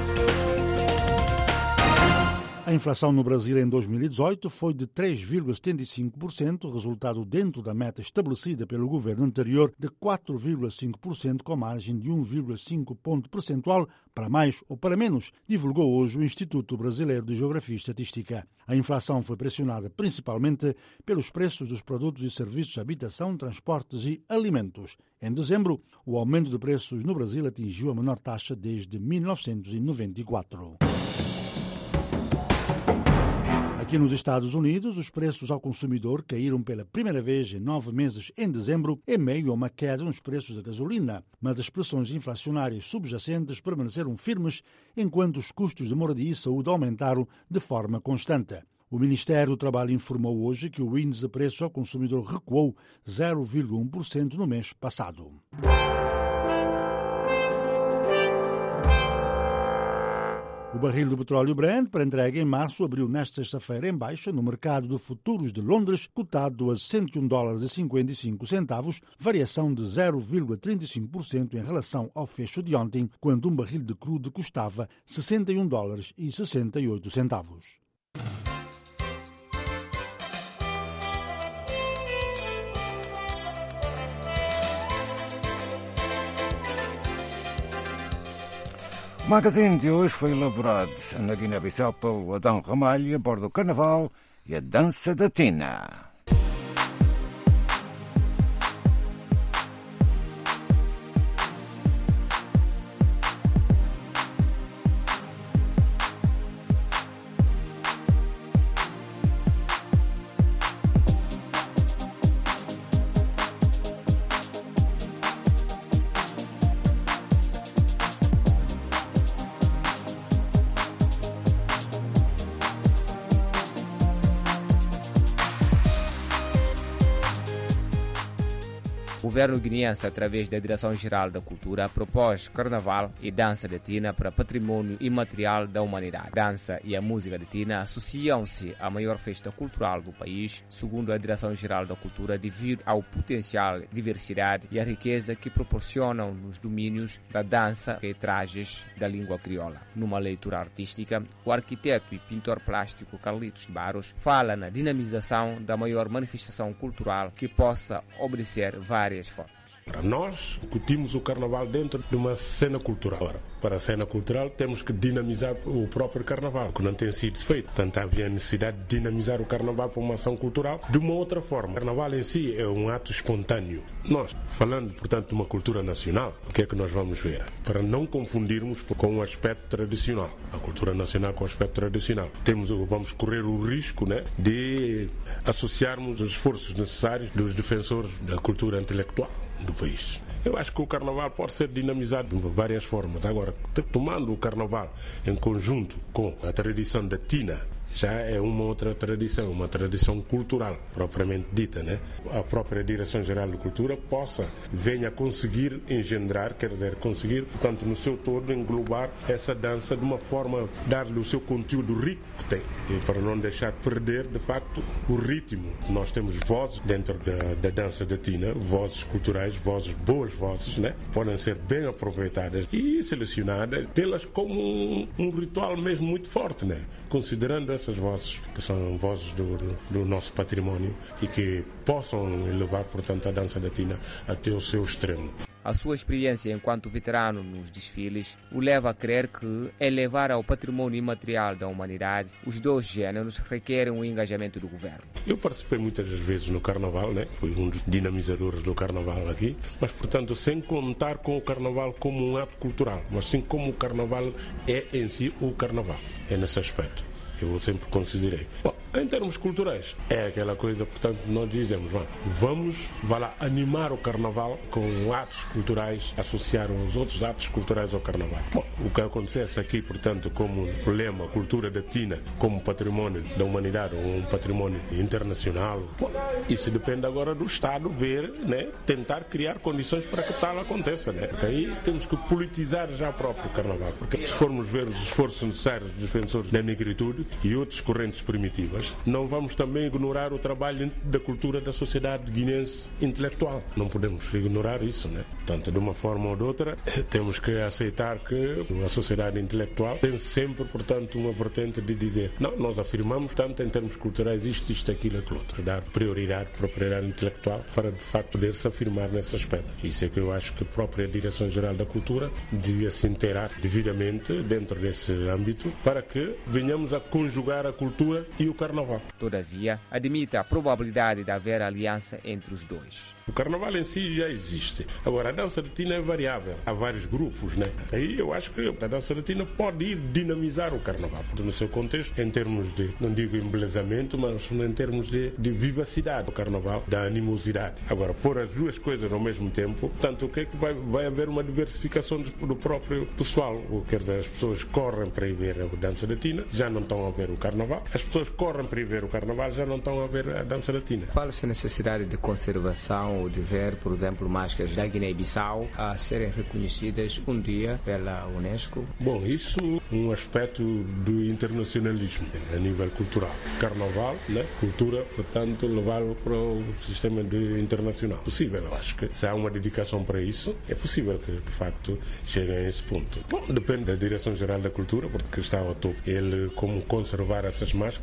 A inflação no Brasil em 2018 foi de 3,75%, resultado dentro da meta estabelecida pelo governo anterior de 4,5%, com margem de 1,5 ponto percentual para mais ou para menos, divulgou hoje o Instituto Brasileiro de Geografia e Estatística. A inflação foi pressionada principalmente pelos preços dos produtos e serviços de habitação, transportes e alimentos. Em dezembro, o aumento de preços no Brasil atingiu a menor taxa desde 1994. Aqui nos Estados Unidos, os preços ao consumidor caíram pela primeira vez em 9 meses em dezembro, em meio a uma queda nos preços da gasolina, mas as pressões inflacionárias subjacentes permaneceram firmes, enquanto os custos de moradia e saúde aumentaram de forma constante. O Ministério do Trabalho informou hoje que o índice de preço ao consumidor recuou 0,1% no mês passado. O barril do petróleo Brent, para entrega em março, abriu nesta sexta-feira em baixa no mercado de futuros de Londres, cotado a $101,55, variação de 0,35% em relação ao fecho de ontem, quando um barril de crudo custava $61,68. O magazine de hoje foi elaborado na Guiné-Bissau pelo Adão Ramalho a bordo do Carnaval e a Dança da Tina. O governo guineense, através da Direção-Geral da Cultura, propôs Carnaval e Dança de Tina para patrimônio imaterial da humanidade. Dança e a música de Tina associam-se à maior festa cultural do país, segundo a Direção-Geral da Cultura, devido ao potencial, diversidade e a riqueza que proporcionam nos domínios da dança e trajes da língua crioula. Numa leitura artística, o arquiteto e pintor plástico Carlitos de Barros fala na dinamização da maior manifestação cultural que possa obedecer várias formas. Nós discutimos o Carnaval dentro de uma cena cultural. Para a cena cultural temos que dinamizar o próprio Carnaval, que não tem sido feito. Portanto, havia necessidade de dinamizar o Carnaval para uma ação cultural de uma outra forma. O Carnaval em si é um ato espontâneo. Nós, falando, portanto, de uma cultura nacional, o que é que nós vamos ver? Para não confundirmos com o aspecto tradicional. A cultura nacional com o aspecto tradicional. Vamos correr o risco, de associarmos os esforços necessários dos defensores da cultura intelectual do país. Eu acho que o Carnaval pode ser dinamizado de várias formas. Agora, tomando o Carnaval em conjunto com a tradição da Tina, já é uma outra tradição, uma tradição cultural, propriamente dita, A própria Direção-Geral de Cultura venha conseguir engendrar, quer dizer, conseguir, portanto, no seu todo, englobar essa dança de uma forma, dar-lhe o seu conteúdo rico que tem, e para não deixar perder, de facto, o ritmo. Nós temos vozes dentro da dança da Tina, vozes culturais, boas vozes, Podem ser bem aproveitadas e selecionadas, tê-las como um ritual mesmo muito forte, Considerando essas vozes, que são vozes do nosso património e que possam levar, portanto, a dança da Tina até o seu extremo. A sua experiência enquanto veterano nos desfiles o leva a crer que elevar ao patrimônio imaterial da humanidade os dois géneros requerem um engajamento do governo. Eu participei muitas das vezes no Carnaval, fui um dos dinamizadores do Carnaval aqui, mas, portanto, sem contar com o Carnaval como um ato cultural, mas sim como o Carnaval é em si o Carnaval, é nesse aspecto. Eu sempre considerei. Bom, em termos culturais, é aquela coisa, portanto, nós dizemos, vamos animar o Carnaval com atos culturais, associar os outros atos culturais ao Carnaval. Bom, o que acontecesse aqui, portanto, como lema, cultura da Tina, como património da humanidade ou um património internacional, bom, isso depende agora do Estado ver, tentar criar condições para que tal aconteça, Porque aí temos que politizar já o próprio Carnaval, porque se formos ver os esforços necessários dos defensores da negritude e outras correntes primitivas, não vamos também ignorar o trabalho da cultura da sociedade guinense intelectual. Não podemos ignorar isso, Portanto, de uma forma ou de outra, temos que aceitar que a sociedade intelectual tem sempre, portanto, uma vertente de dizer, não, nós afirmamos, tanto em termos culturais, isto, aquilo, aquilo outro. Dar prioridade à propriedade intelectual para, de facto, poder se afirmar nesse aspecto. Isso é que eu acho que a própria Direção-Geral da Cultura devia se inteirar devidamente dentro desse âmbito para que venhamos a conjugar a cultura e o Carnaval. Todavia, admite a probabilidade de haver aliança entre os dois. O Carnaval em si já existe. Agora, a dança de Tina é variável. Há vários grupos, Aí eu acho que a dança de Tina pode ir dinamizar o Carnaval, no seu contexto, em termos de, não digo embelezamento, mas em termos de vivacidade do Carnaval, da animosidade. Agora, pôr as duas coisas ao mesmo tempo, portanto, o que é que vai haver uma diversificação do próprio pessoal. Quer dizer, as pessoas correm para ir ver a dança de Tina, já não estão a ver o Carnaval. As pessoas correm para ir ver o Carnaval, já não estão a ver a dança da Tina. Fala-se a necessidade de conservação ou de ver, por exemplo, máscaras da Guiné-Bissau a serem reconhecidas um dia pela Unesco? Bom, isso é um aspecto do internacionalismo a nível cultural. Carnaval, cultura, portanto, levá-lo para o sistema internacional. Possível, eu acho que se há uma dedicação para isso, é possível que, de facto, chegue a esse ponto. Bom, depende da Direção-Geral da Cultura, porque está ao topo. Ele, como conservar essas máscaras, como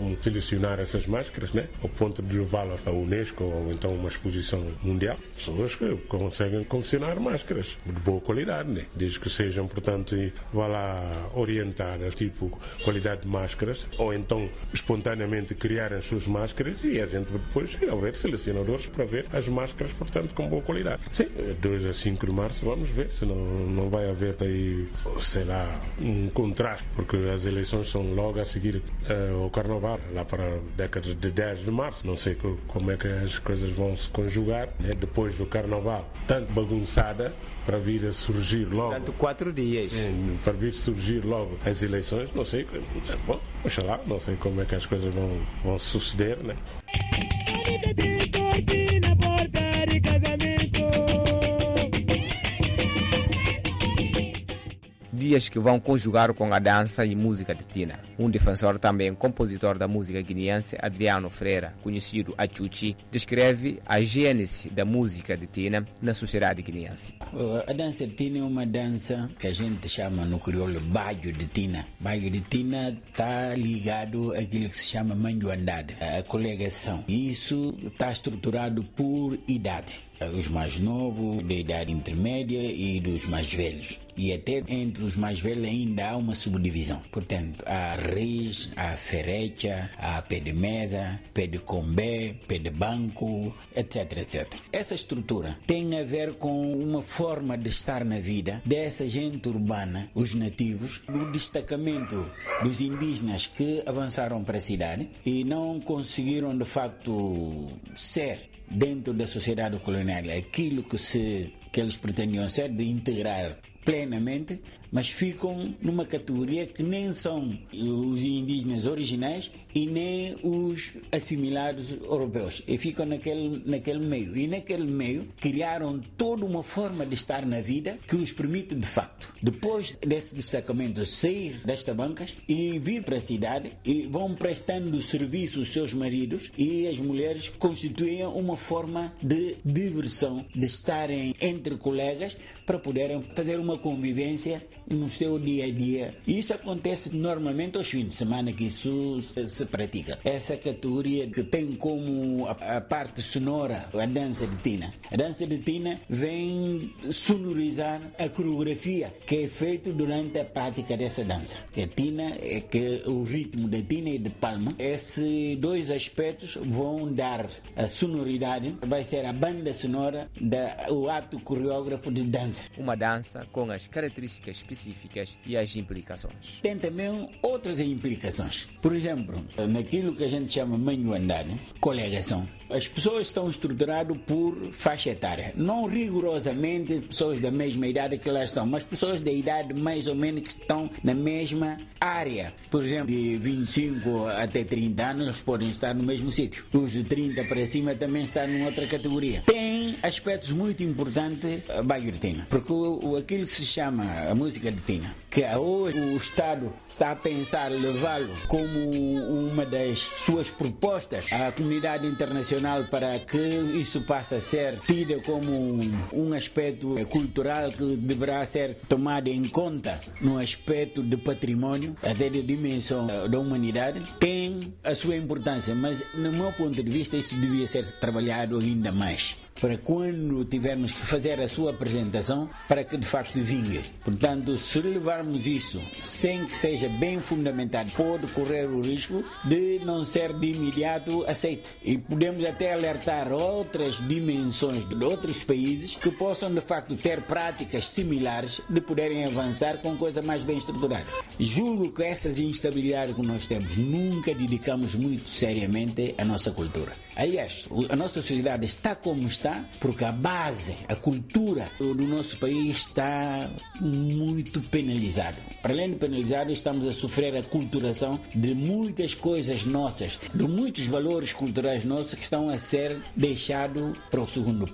como selecionar essas máscaras, né? Ao ponto de levá-las à Unesco ou então uma exposição mundial. Pessoas que conseguem confeccionar máscaras de boa qualidade, né? Desde que sejam, portanto, vá lá orientar a tipo qualidade de máscaras ou então espontaneamente criarem as suas máscaras e a gente depois haver selecionadores para ver as máscaras, portanto, com boa qualidade. Sim, 2 a 5 de março vamos ver se não vai haver aí, sei lá, um contraste, porque as eleições são logo a seguir ao Carnaval, lá para a década de 10 de março. Não sei como é que as coisas vão se conjugar, né? Depois do Carnaval, tanto bagunçada para vir a surgir logo. Tanto 4 dias. Para vir surgir logo as eleições, não sei. Bom, oxalá, não sei como é que as coisas vão suceder, né? Dias que vão conjugar com a dança e música de Tina. Um defensor também compositor da música guineense, Adriano Freira, conhecido a Chuchi, descreve a gênese da música de Tina na sociedade guineense. A dança de Tina é uma dança que a gente chama no crioulo baio de Tina. Baio de Tina está ligado àquilo que se chama manhoandade, a coligação. Isso está estruturado por idade. Os mais novos, da idade intermédia e dos mais velhos. E até entre os mais velhos ainda há uma subdivisão. Portanto, há reis, há ferrecha, há pé de mesa, pé de combé, pé de banco, etc, etc. Essa estrutura tem a ver com uma forma de estar na vida dessa gente urbana, os nativos, do destacamento dos indígenas que avançaram para a cidade e não conseguiram de facto ser dentro da sociedade colonial aquilo que eles pretendiam ser, de integrar plenamente, mas ficam numa categoria que nem são os indígenas originais e nem os assimilados europeus. E ficam naquele meio. E naquele meio criaram toda uma forma de estar na vida que os permite, de facto, depois desse destacamento, sair destas bancas e vir para a cidade e vão prestando serviço aos seus maridos, e as mulheres constituem uma forma de diversão, de estarem entre colegas para poderem fazer uma convivência no seu dia a dia. E isso acontece normalmente aos fins de semana que isso se pratica. Essa categoria que tem como a parte sonora a dança de Tina. A dança de Tina vem sonorizar a coreografia que é feita durante a prática dessa dança. A Tina é que o ritmo da Tina e de palma. Esses 2 aspectos vão dar a sonoridade, vai ser a banda sonora do ato coreógrafo de dança. Uma dança com as características específicas e as implicações. Tem também outras implicações. Por exemplo, naquilo que a gente chama manhoandade, coligação. As pessoas estão estruturadas por faixa etária. Não rigorosamente pessoas da mesma idade que lá estão, mas pessoas da idade mais ou menos que estão na mesma área. Por exemplo, de 25 até 30 anos podem estar no mesmo sítio. Os de 30 para cima também estão numa outra categoria. Tem aspectos muito importantes a baio de Tina, porque aquilo que se chama a música de Tina, que hoje o Estado está a pensar levá-lo como uma das suas propostas à comunidade internacional para que isso passe a ser tido como um aspecto cultural que deverá ser tomado em conta no aspecto de património, até de dimensão da humanidade, tem a sua importância, mas no meu ponto de vista isso devia ser trabalhado ainda mais, para quando tivermos que fazer a sua apresentação, para que de facto vingue. Portanto, se levarmos isso sem que seja bem fundamentado, pode correr o risco de não ser de imediato aceito. E podemos até alertar outras dimensões de outros países que possam de facto ter práticas similares de poderem avançar com coisa mais bem estruturada. Julgo que essas instabilidades que nós temos nunca dedicamos muito seriamente à nossa cultura. Aliás, a nossa sociedade está como está porque a base, a cultura do nosso país está muito penalizada. Para além de penalizada, estamos a sofrer a culturação de muitas coisas nossas, de muitos valores culturais nossos que estão a ser deixados para o segundo plano.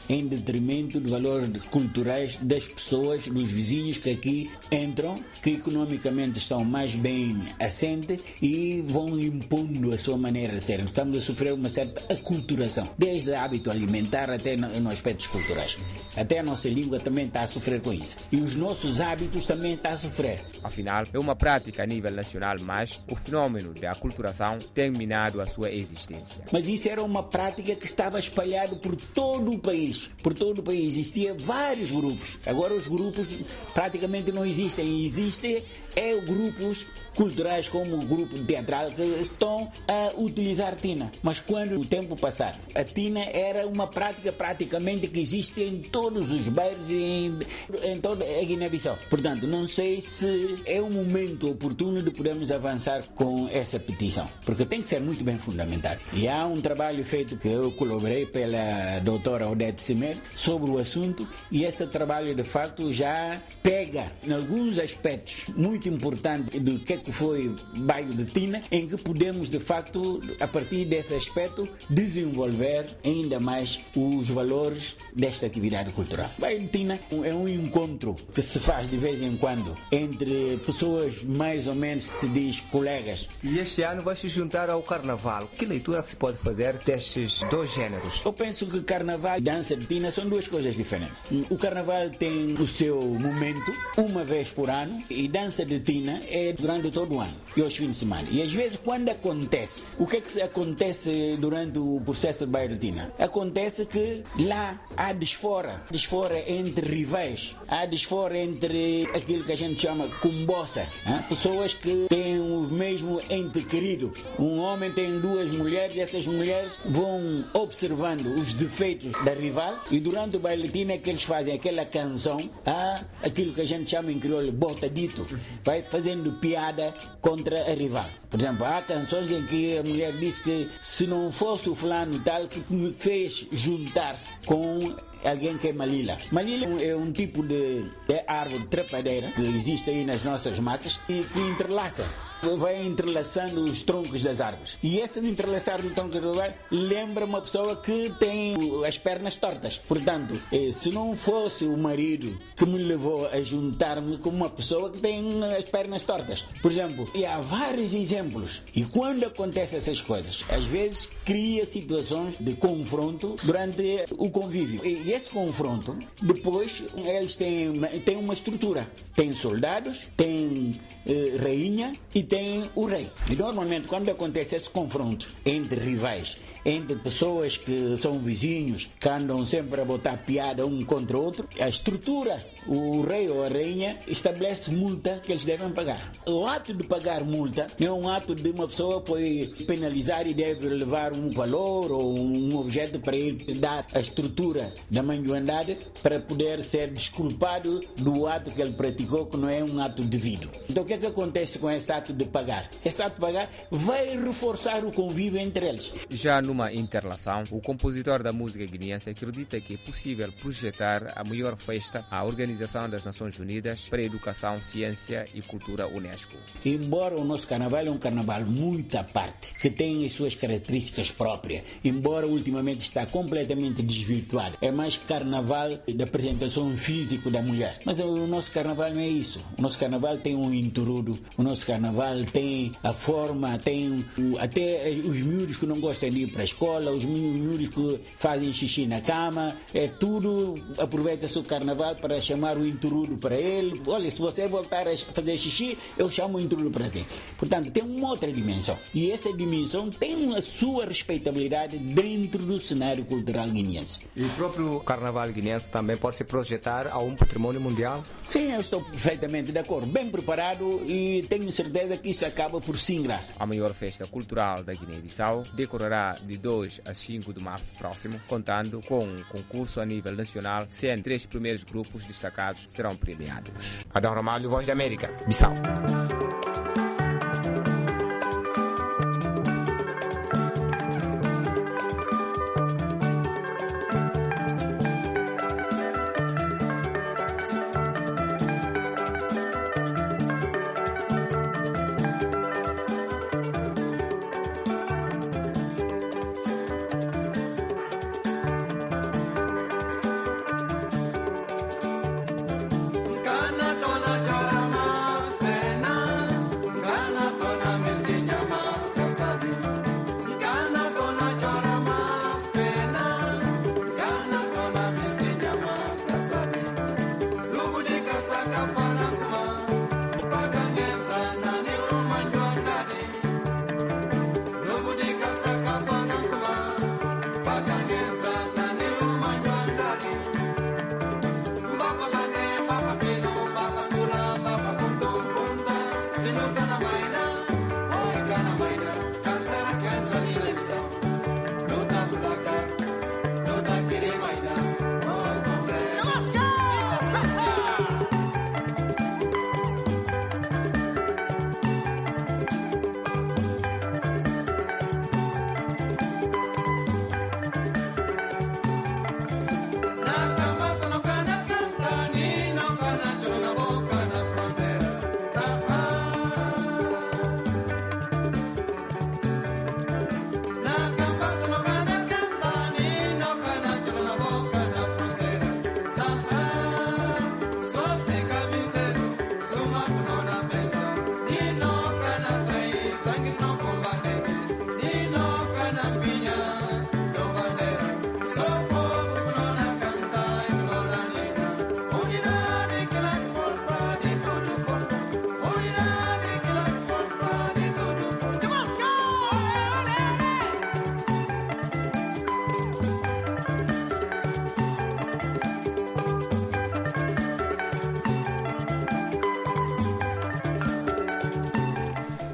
em detrimento de valores culturais das pessoas, dos vizinhos que aqui entram, que economicamente estão mais bem assentes e vão impondo a sua maneira de ser. Estamos a sofrer uma certa aculturação, desde hábito alimentar até nos aspectos culturais. Até a nossa língua também está a sofrer com isso. E os nossos hábitos também estão a sofrer. Afinal, é uma prática a nível nacional, mas o fenômeno da aculturação tem minado a sua existência. Mas isso era uma prática que estava espalhada por todo o país. Por todo o país existia vários grupos. Agora os grupos praticamente não existem. Existem grupos culturais como o grupo teatral que estão a utilizar tina. Mas quando o tempo passar, a tina era uma prática praticamente que existe em todos os bairros e em toda a Guiné-Bissau. Portanto, não sei se é o momento oportuno de podermos avançar com essa petição, porque tem que ser muito bem fundamentado. E há um trabalho feito que eu colaborei pela doutora Odete Semer sobre o assunto, e esse trabalho de facto já pega em alguns aspectos muito importantes do que foi Bairro de Tina, em que podemos de facto, a partir desse aspecto, desenvolver ainda mais os valores desta atividade cultural. Bairro de Tina é um encontro que se faz de vez em quando entre pessoas mais ou menos que se diz colegas. E este ano vai se juntar ao Carnaval. Que leitura se pode fazer destes dois géneros? Eu penso que Carnaval e dança de Tina são duas coisas diferentes. O Carnaval tem o seu momento, uma vez por ano, e dança de Tina é durante todo o ano e aos fins de semana. E às vezes quando acontece, o que é que acontece durante o processo de Bairro de Tina? Acontece que lá há desfora entre rivais, há desfora entre aquilo que a gente chama cumboça, pessoas que têm o mesmo ente querido. Um homem tem duas mulheres e essas mulheres vão observando os defeitos da rival, e durante o Bairro de Tina é que eles fazem aquela canção, aquilo que a gente chama em crioulo botadito, vai fazendo piada contra a rival. Por exemplo, há canções em que a mulher diz que se não fosse o fulano tal que me fez juntar com alguém que é malila. Malila é um tipo de árvore trepadeira que existe aí nas nossas matas e que entrelaça. Vai entrelaçando os troncos das árvores. E esse entrelaçar do tronco das árvores lembra uma pessoa que tem as pernas tortas. Portanto, se não fosse o marido que me levou a juntar-me com uma pessoa que tem as pernas tortas. Por exemplo, e há vários exemplos. E quando acontecem essas coisas, às vezes cria situações de confronto durante o convívio. E esse confronto, depois, eles têm uma estrutura. Tem soldados, tem rainha e tem o rei. E normalmente quando acontece esse confronto entre rivais, entre pessoas que são vizinhos, que andam sempre a botar piada um contra o outro, a estrutura, o rei ou a rainha estabelece multa que eles devem pagar. O ato de pagar multa é um ato de uma pessoa foi penalizar e deve levar um valor ou um objeto para ele dar a estrutura da manguandade para poder ser desculpado do ato que ele praticou, que não é um ato devido. Então o que é que acontece com esse ato de pagar? Esse ato de pagar vai reforçar o convívio entre eles. Já numa interlação, o compositor da música guineense acredita que é possível projetar a maior festa à Organização das Nações Unidas para a Educação, Ciência e Cultura UNESCO. Embora o nosso carnaval é um carnaval muito à parte, que tem as suas características próprias, embora ultimamente está completamente desvirtuado, é mais carnaval da apresentação física da mulher. Mas o nosso carnaval não é isso. O nosso carnaval tem um entorudo, o nosso carnaval tem a forma, tem até os miúdos que não gostam de ir para a escola, os miúdos que fazem xixi na cama, tudo aproveita-se o carnaval para chamar o entorudo para ele. Olha, se você voltar a fazer xixi, eu chamo o entorudo para ti. Portanto, tem uma outra dimensão. E essa dimensão tem a sua respeitabilidade dentro do cenário cultural guineense. E o próprio carnaval guineense também pode se projetar a um patrimônio mundial? Sim, eu estou perfeitamente de acordo. Bem preparado e tenho certeza que isso acaba por se ingrar. A maior festa cultural da Guiné-Bissau decorrerá de 2 a 5 de março próximo, contando com um concurso a nível nacional, sendo 3 primeiros grupos destacados serão premiados. Adão Ramalho, Voz da América, Bissau.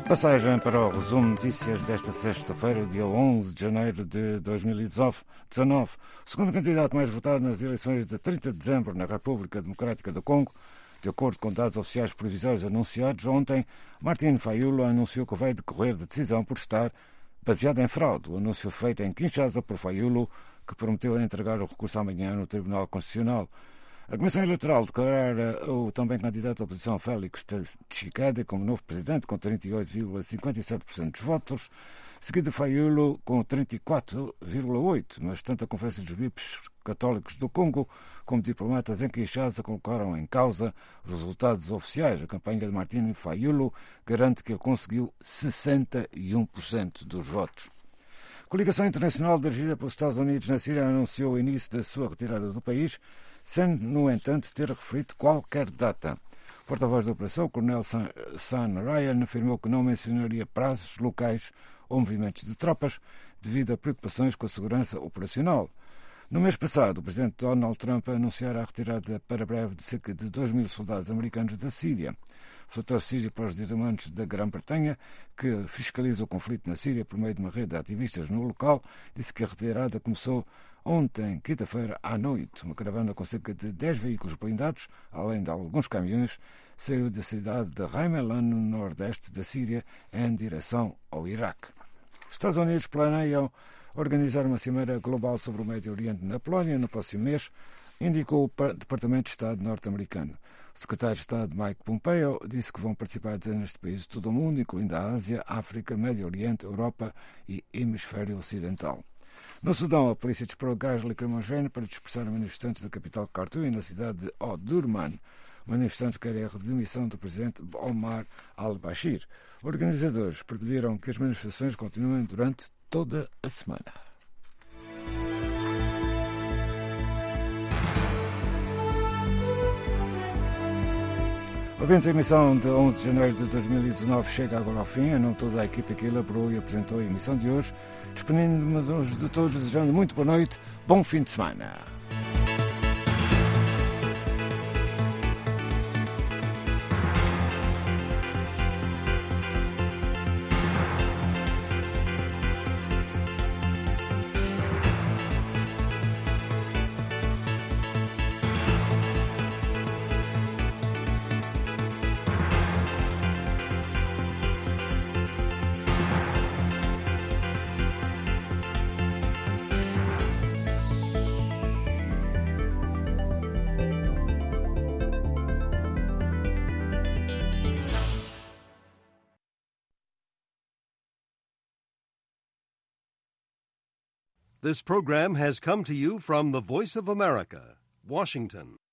Passagem para o resumo de notícias desta sexta-feira, dia 11 de janeiro de 2019. O segundo candidato mais votado nas eleições de 30 de dezembro na República Democrática do Congo. De acordo com dados oficiais provisórios anunciados ontem, Martin Fayulu anunciou que vai decorrer de decisão por estar baseada em fraude. O anúncio feito em Kinshasa por Fayulu, que prometeu entregar o recurso amanhã no Tribunal Constitucional. A Comissão Eleitoral declarara o também candidato à oposição Félix Tshisekedi como novo presidente com 38,57% dos votos, seguido de Fayulu com 34,8%, mas tanto a Conferência dos Bispos Católicos do Congo como diplomatas em Kinshasa colocaram em causa os resultados oficiais. A campanha de Martin Fayulu garante que ele conseguiu 61% dos votos. A Coligação Internacional dirigida pelos Estados Unidos na Síria anunciou o início da sua retirada do país, sem, no entanto, ter referido qualquer data. O porta-voz da operação, o coronel Sam Ryan, afirmou que não mencionaria prazos, locais ou movimentos de tropas devido a preocupações com a segurança operacional. No mês passado, o presidente Donald Trump anunciara a retirada para breve de cerca de 2.000 soldados americanos da Síria. O setor sírio para os direitos humanos da Grã-Bretanha, que fiscaliza o conflito na Síria por meio de uma rede de ativistas no local, disse que a retirada começou ontem, quinta-feira, à noite. Uma caravana com cerca de 10 veículos blindados, além de alguns caminhões, saiu da cidade de Ramelan, no nordeste da Síria, em direção ao Iraque. Os Estados Unidos planeiam organizar uma cimeira global sobre o Médio Oriente na Polónia no próximo mês, indicou o Departamento de Estado norte-americano. O secretário de Estado Mike Pompeo disse que vão participar dezenas de países de todo o mundo, incluindo a Ásia, África, Médio Oriente, Europa e Hemisfério Ocidental. No Sudão, a polícia disparou gás lacrimogéneo para dispersar manifestantes da capital Khartoum e na cidade de Omdurman. Manifestantes querem a demissão do presidente Omar al-Bashir. Organizadores pediram que as manifestações continuem durante toda a semana. Ouvintes, a emissão de 11 de janeiro de 2019 chega agora ao fim. A nome de toda a equipa que elaborou e apresentou a emissão de hoje. Despedindo-nos de todos, desejando muito boa noite, bom fim de semana. This program has come to you from the Voice of America, Washington.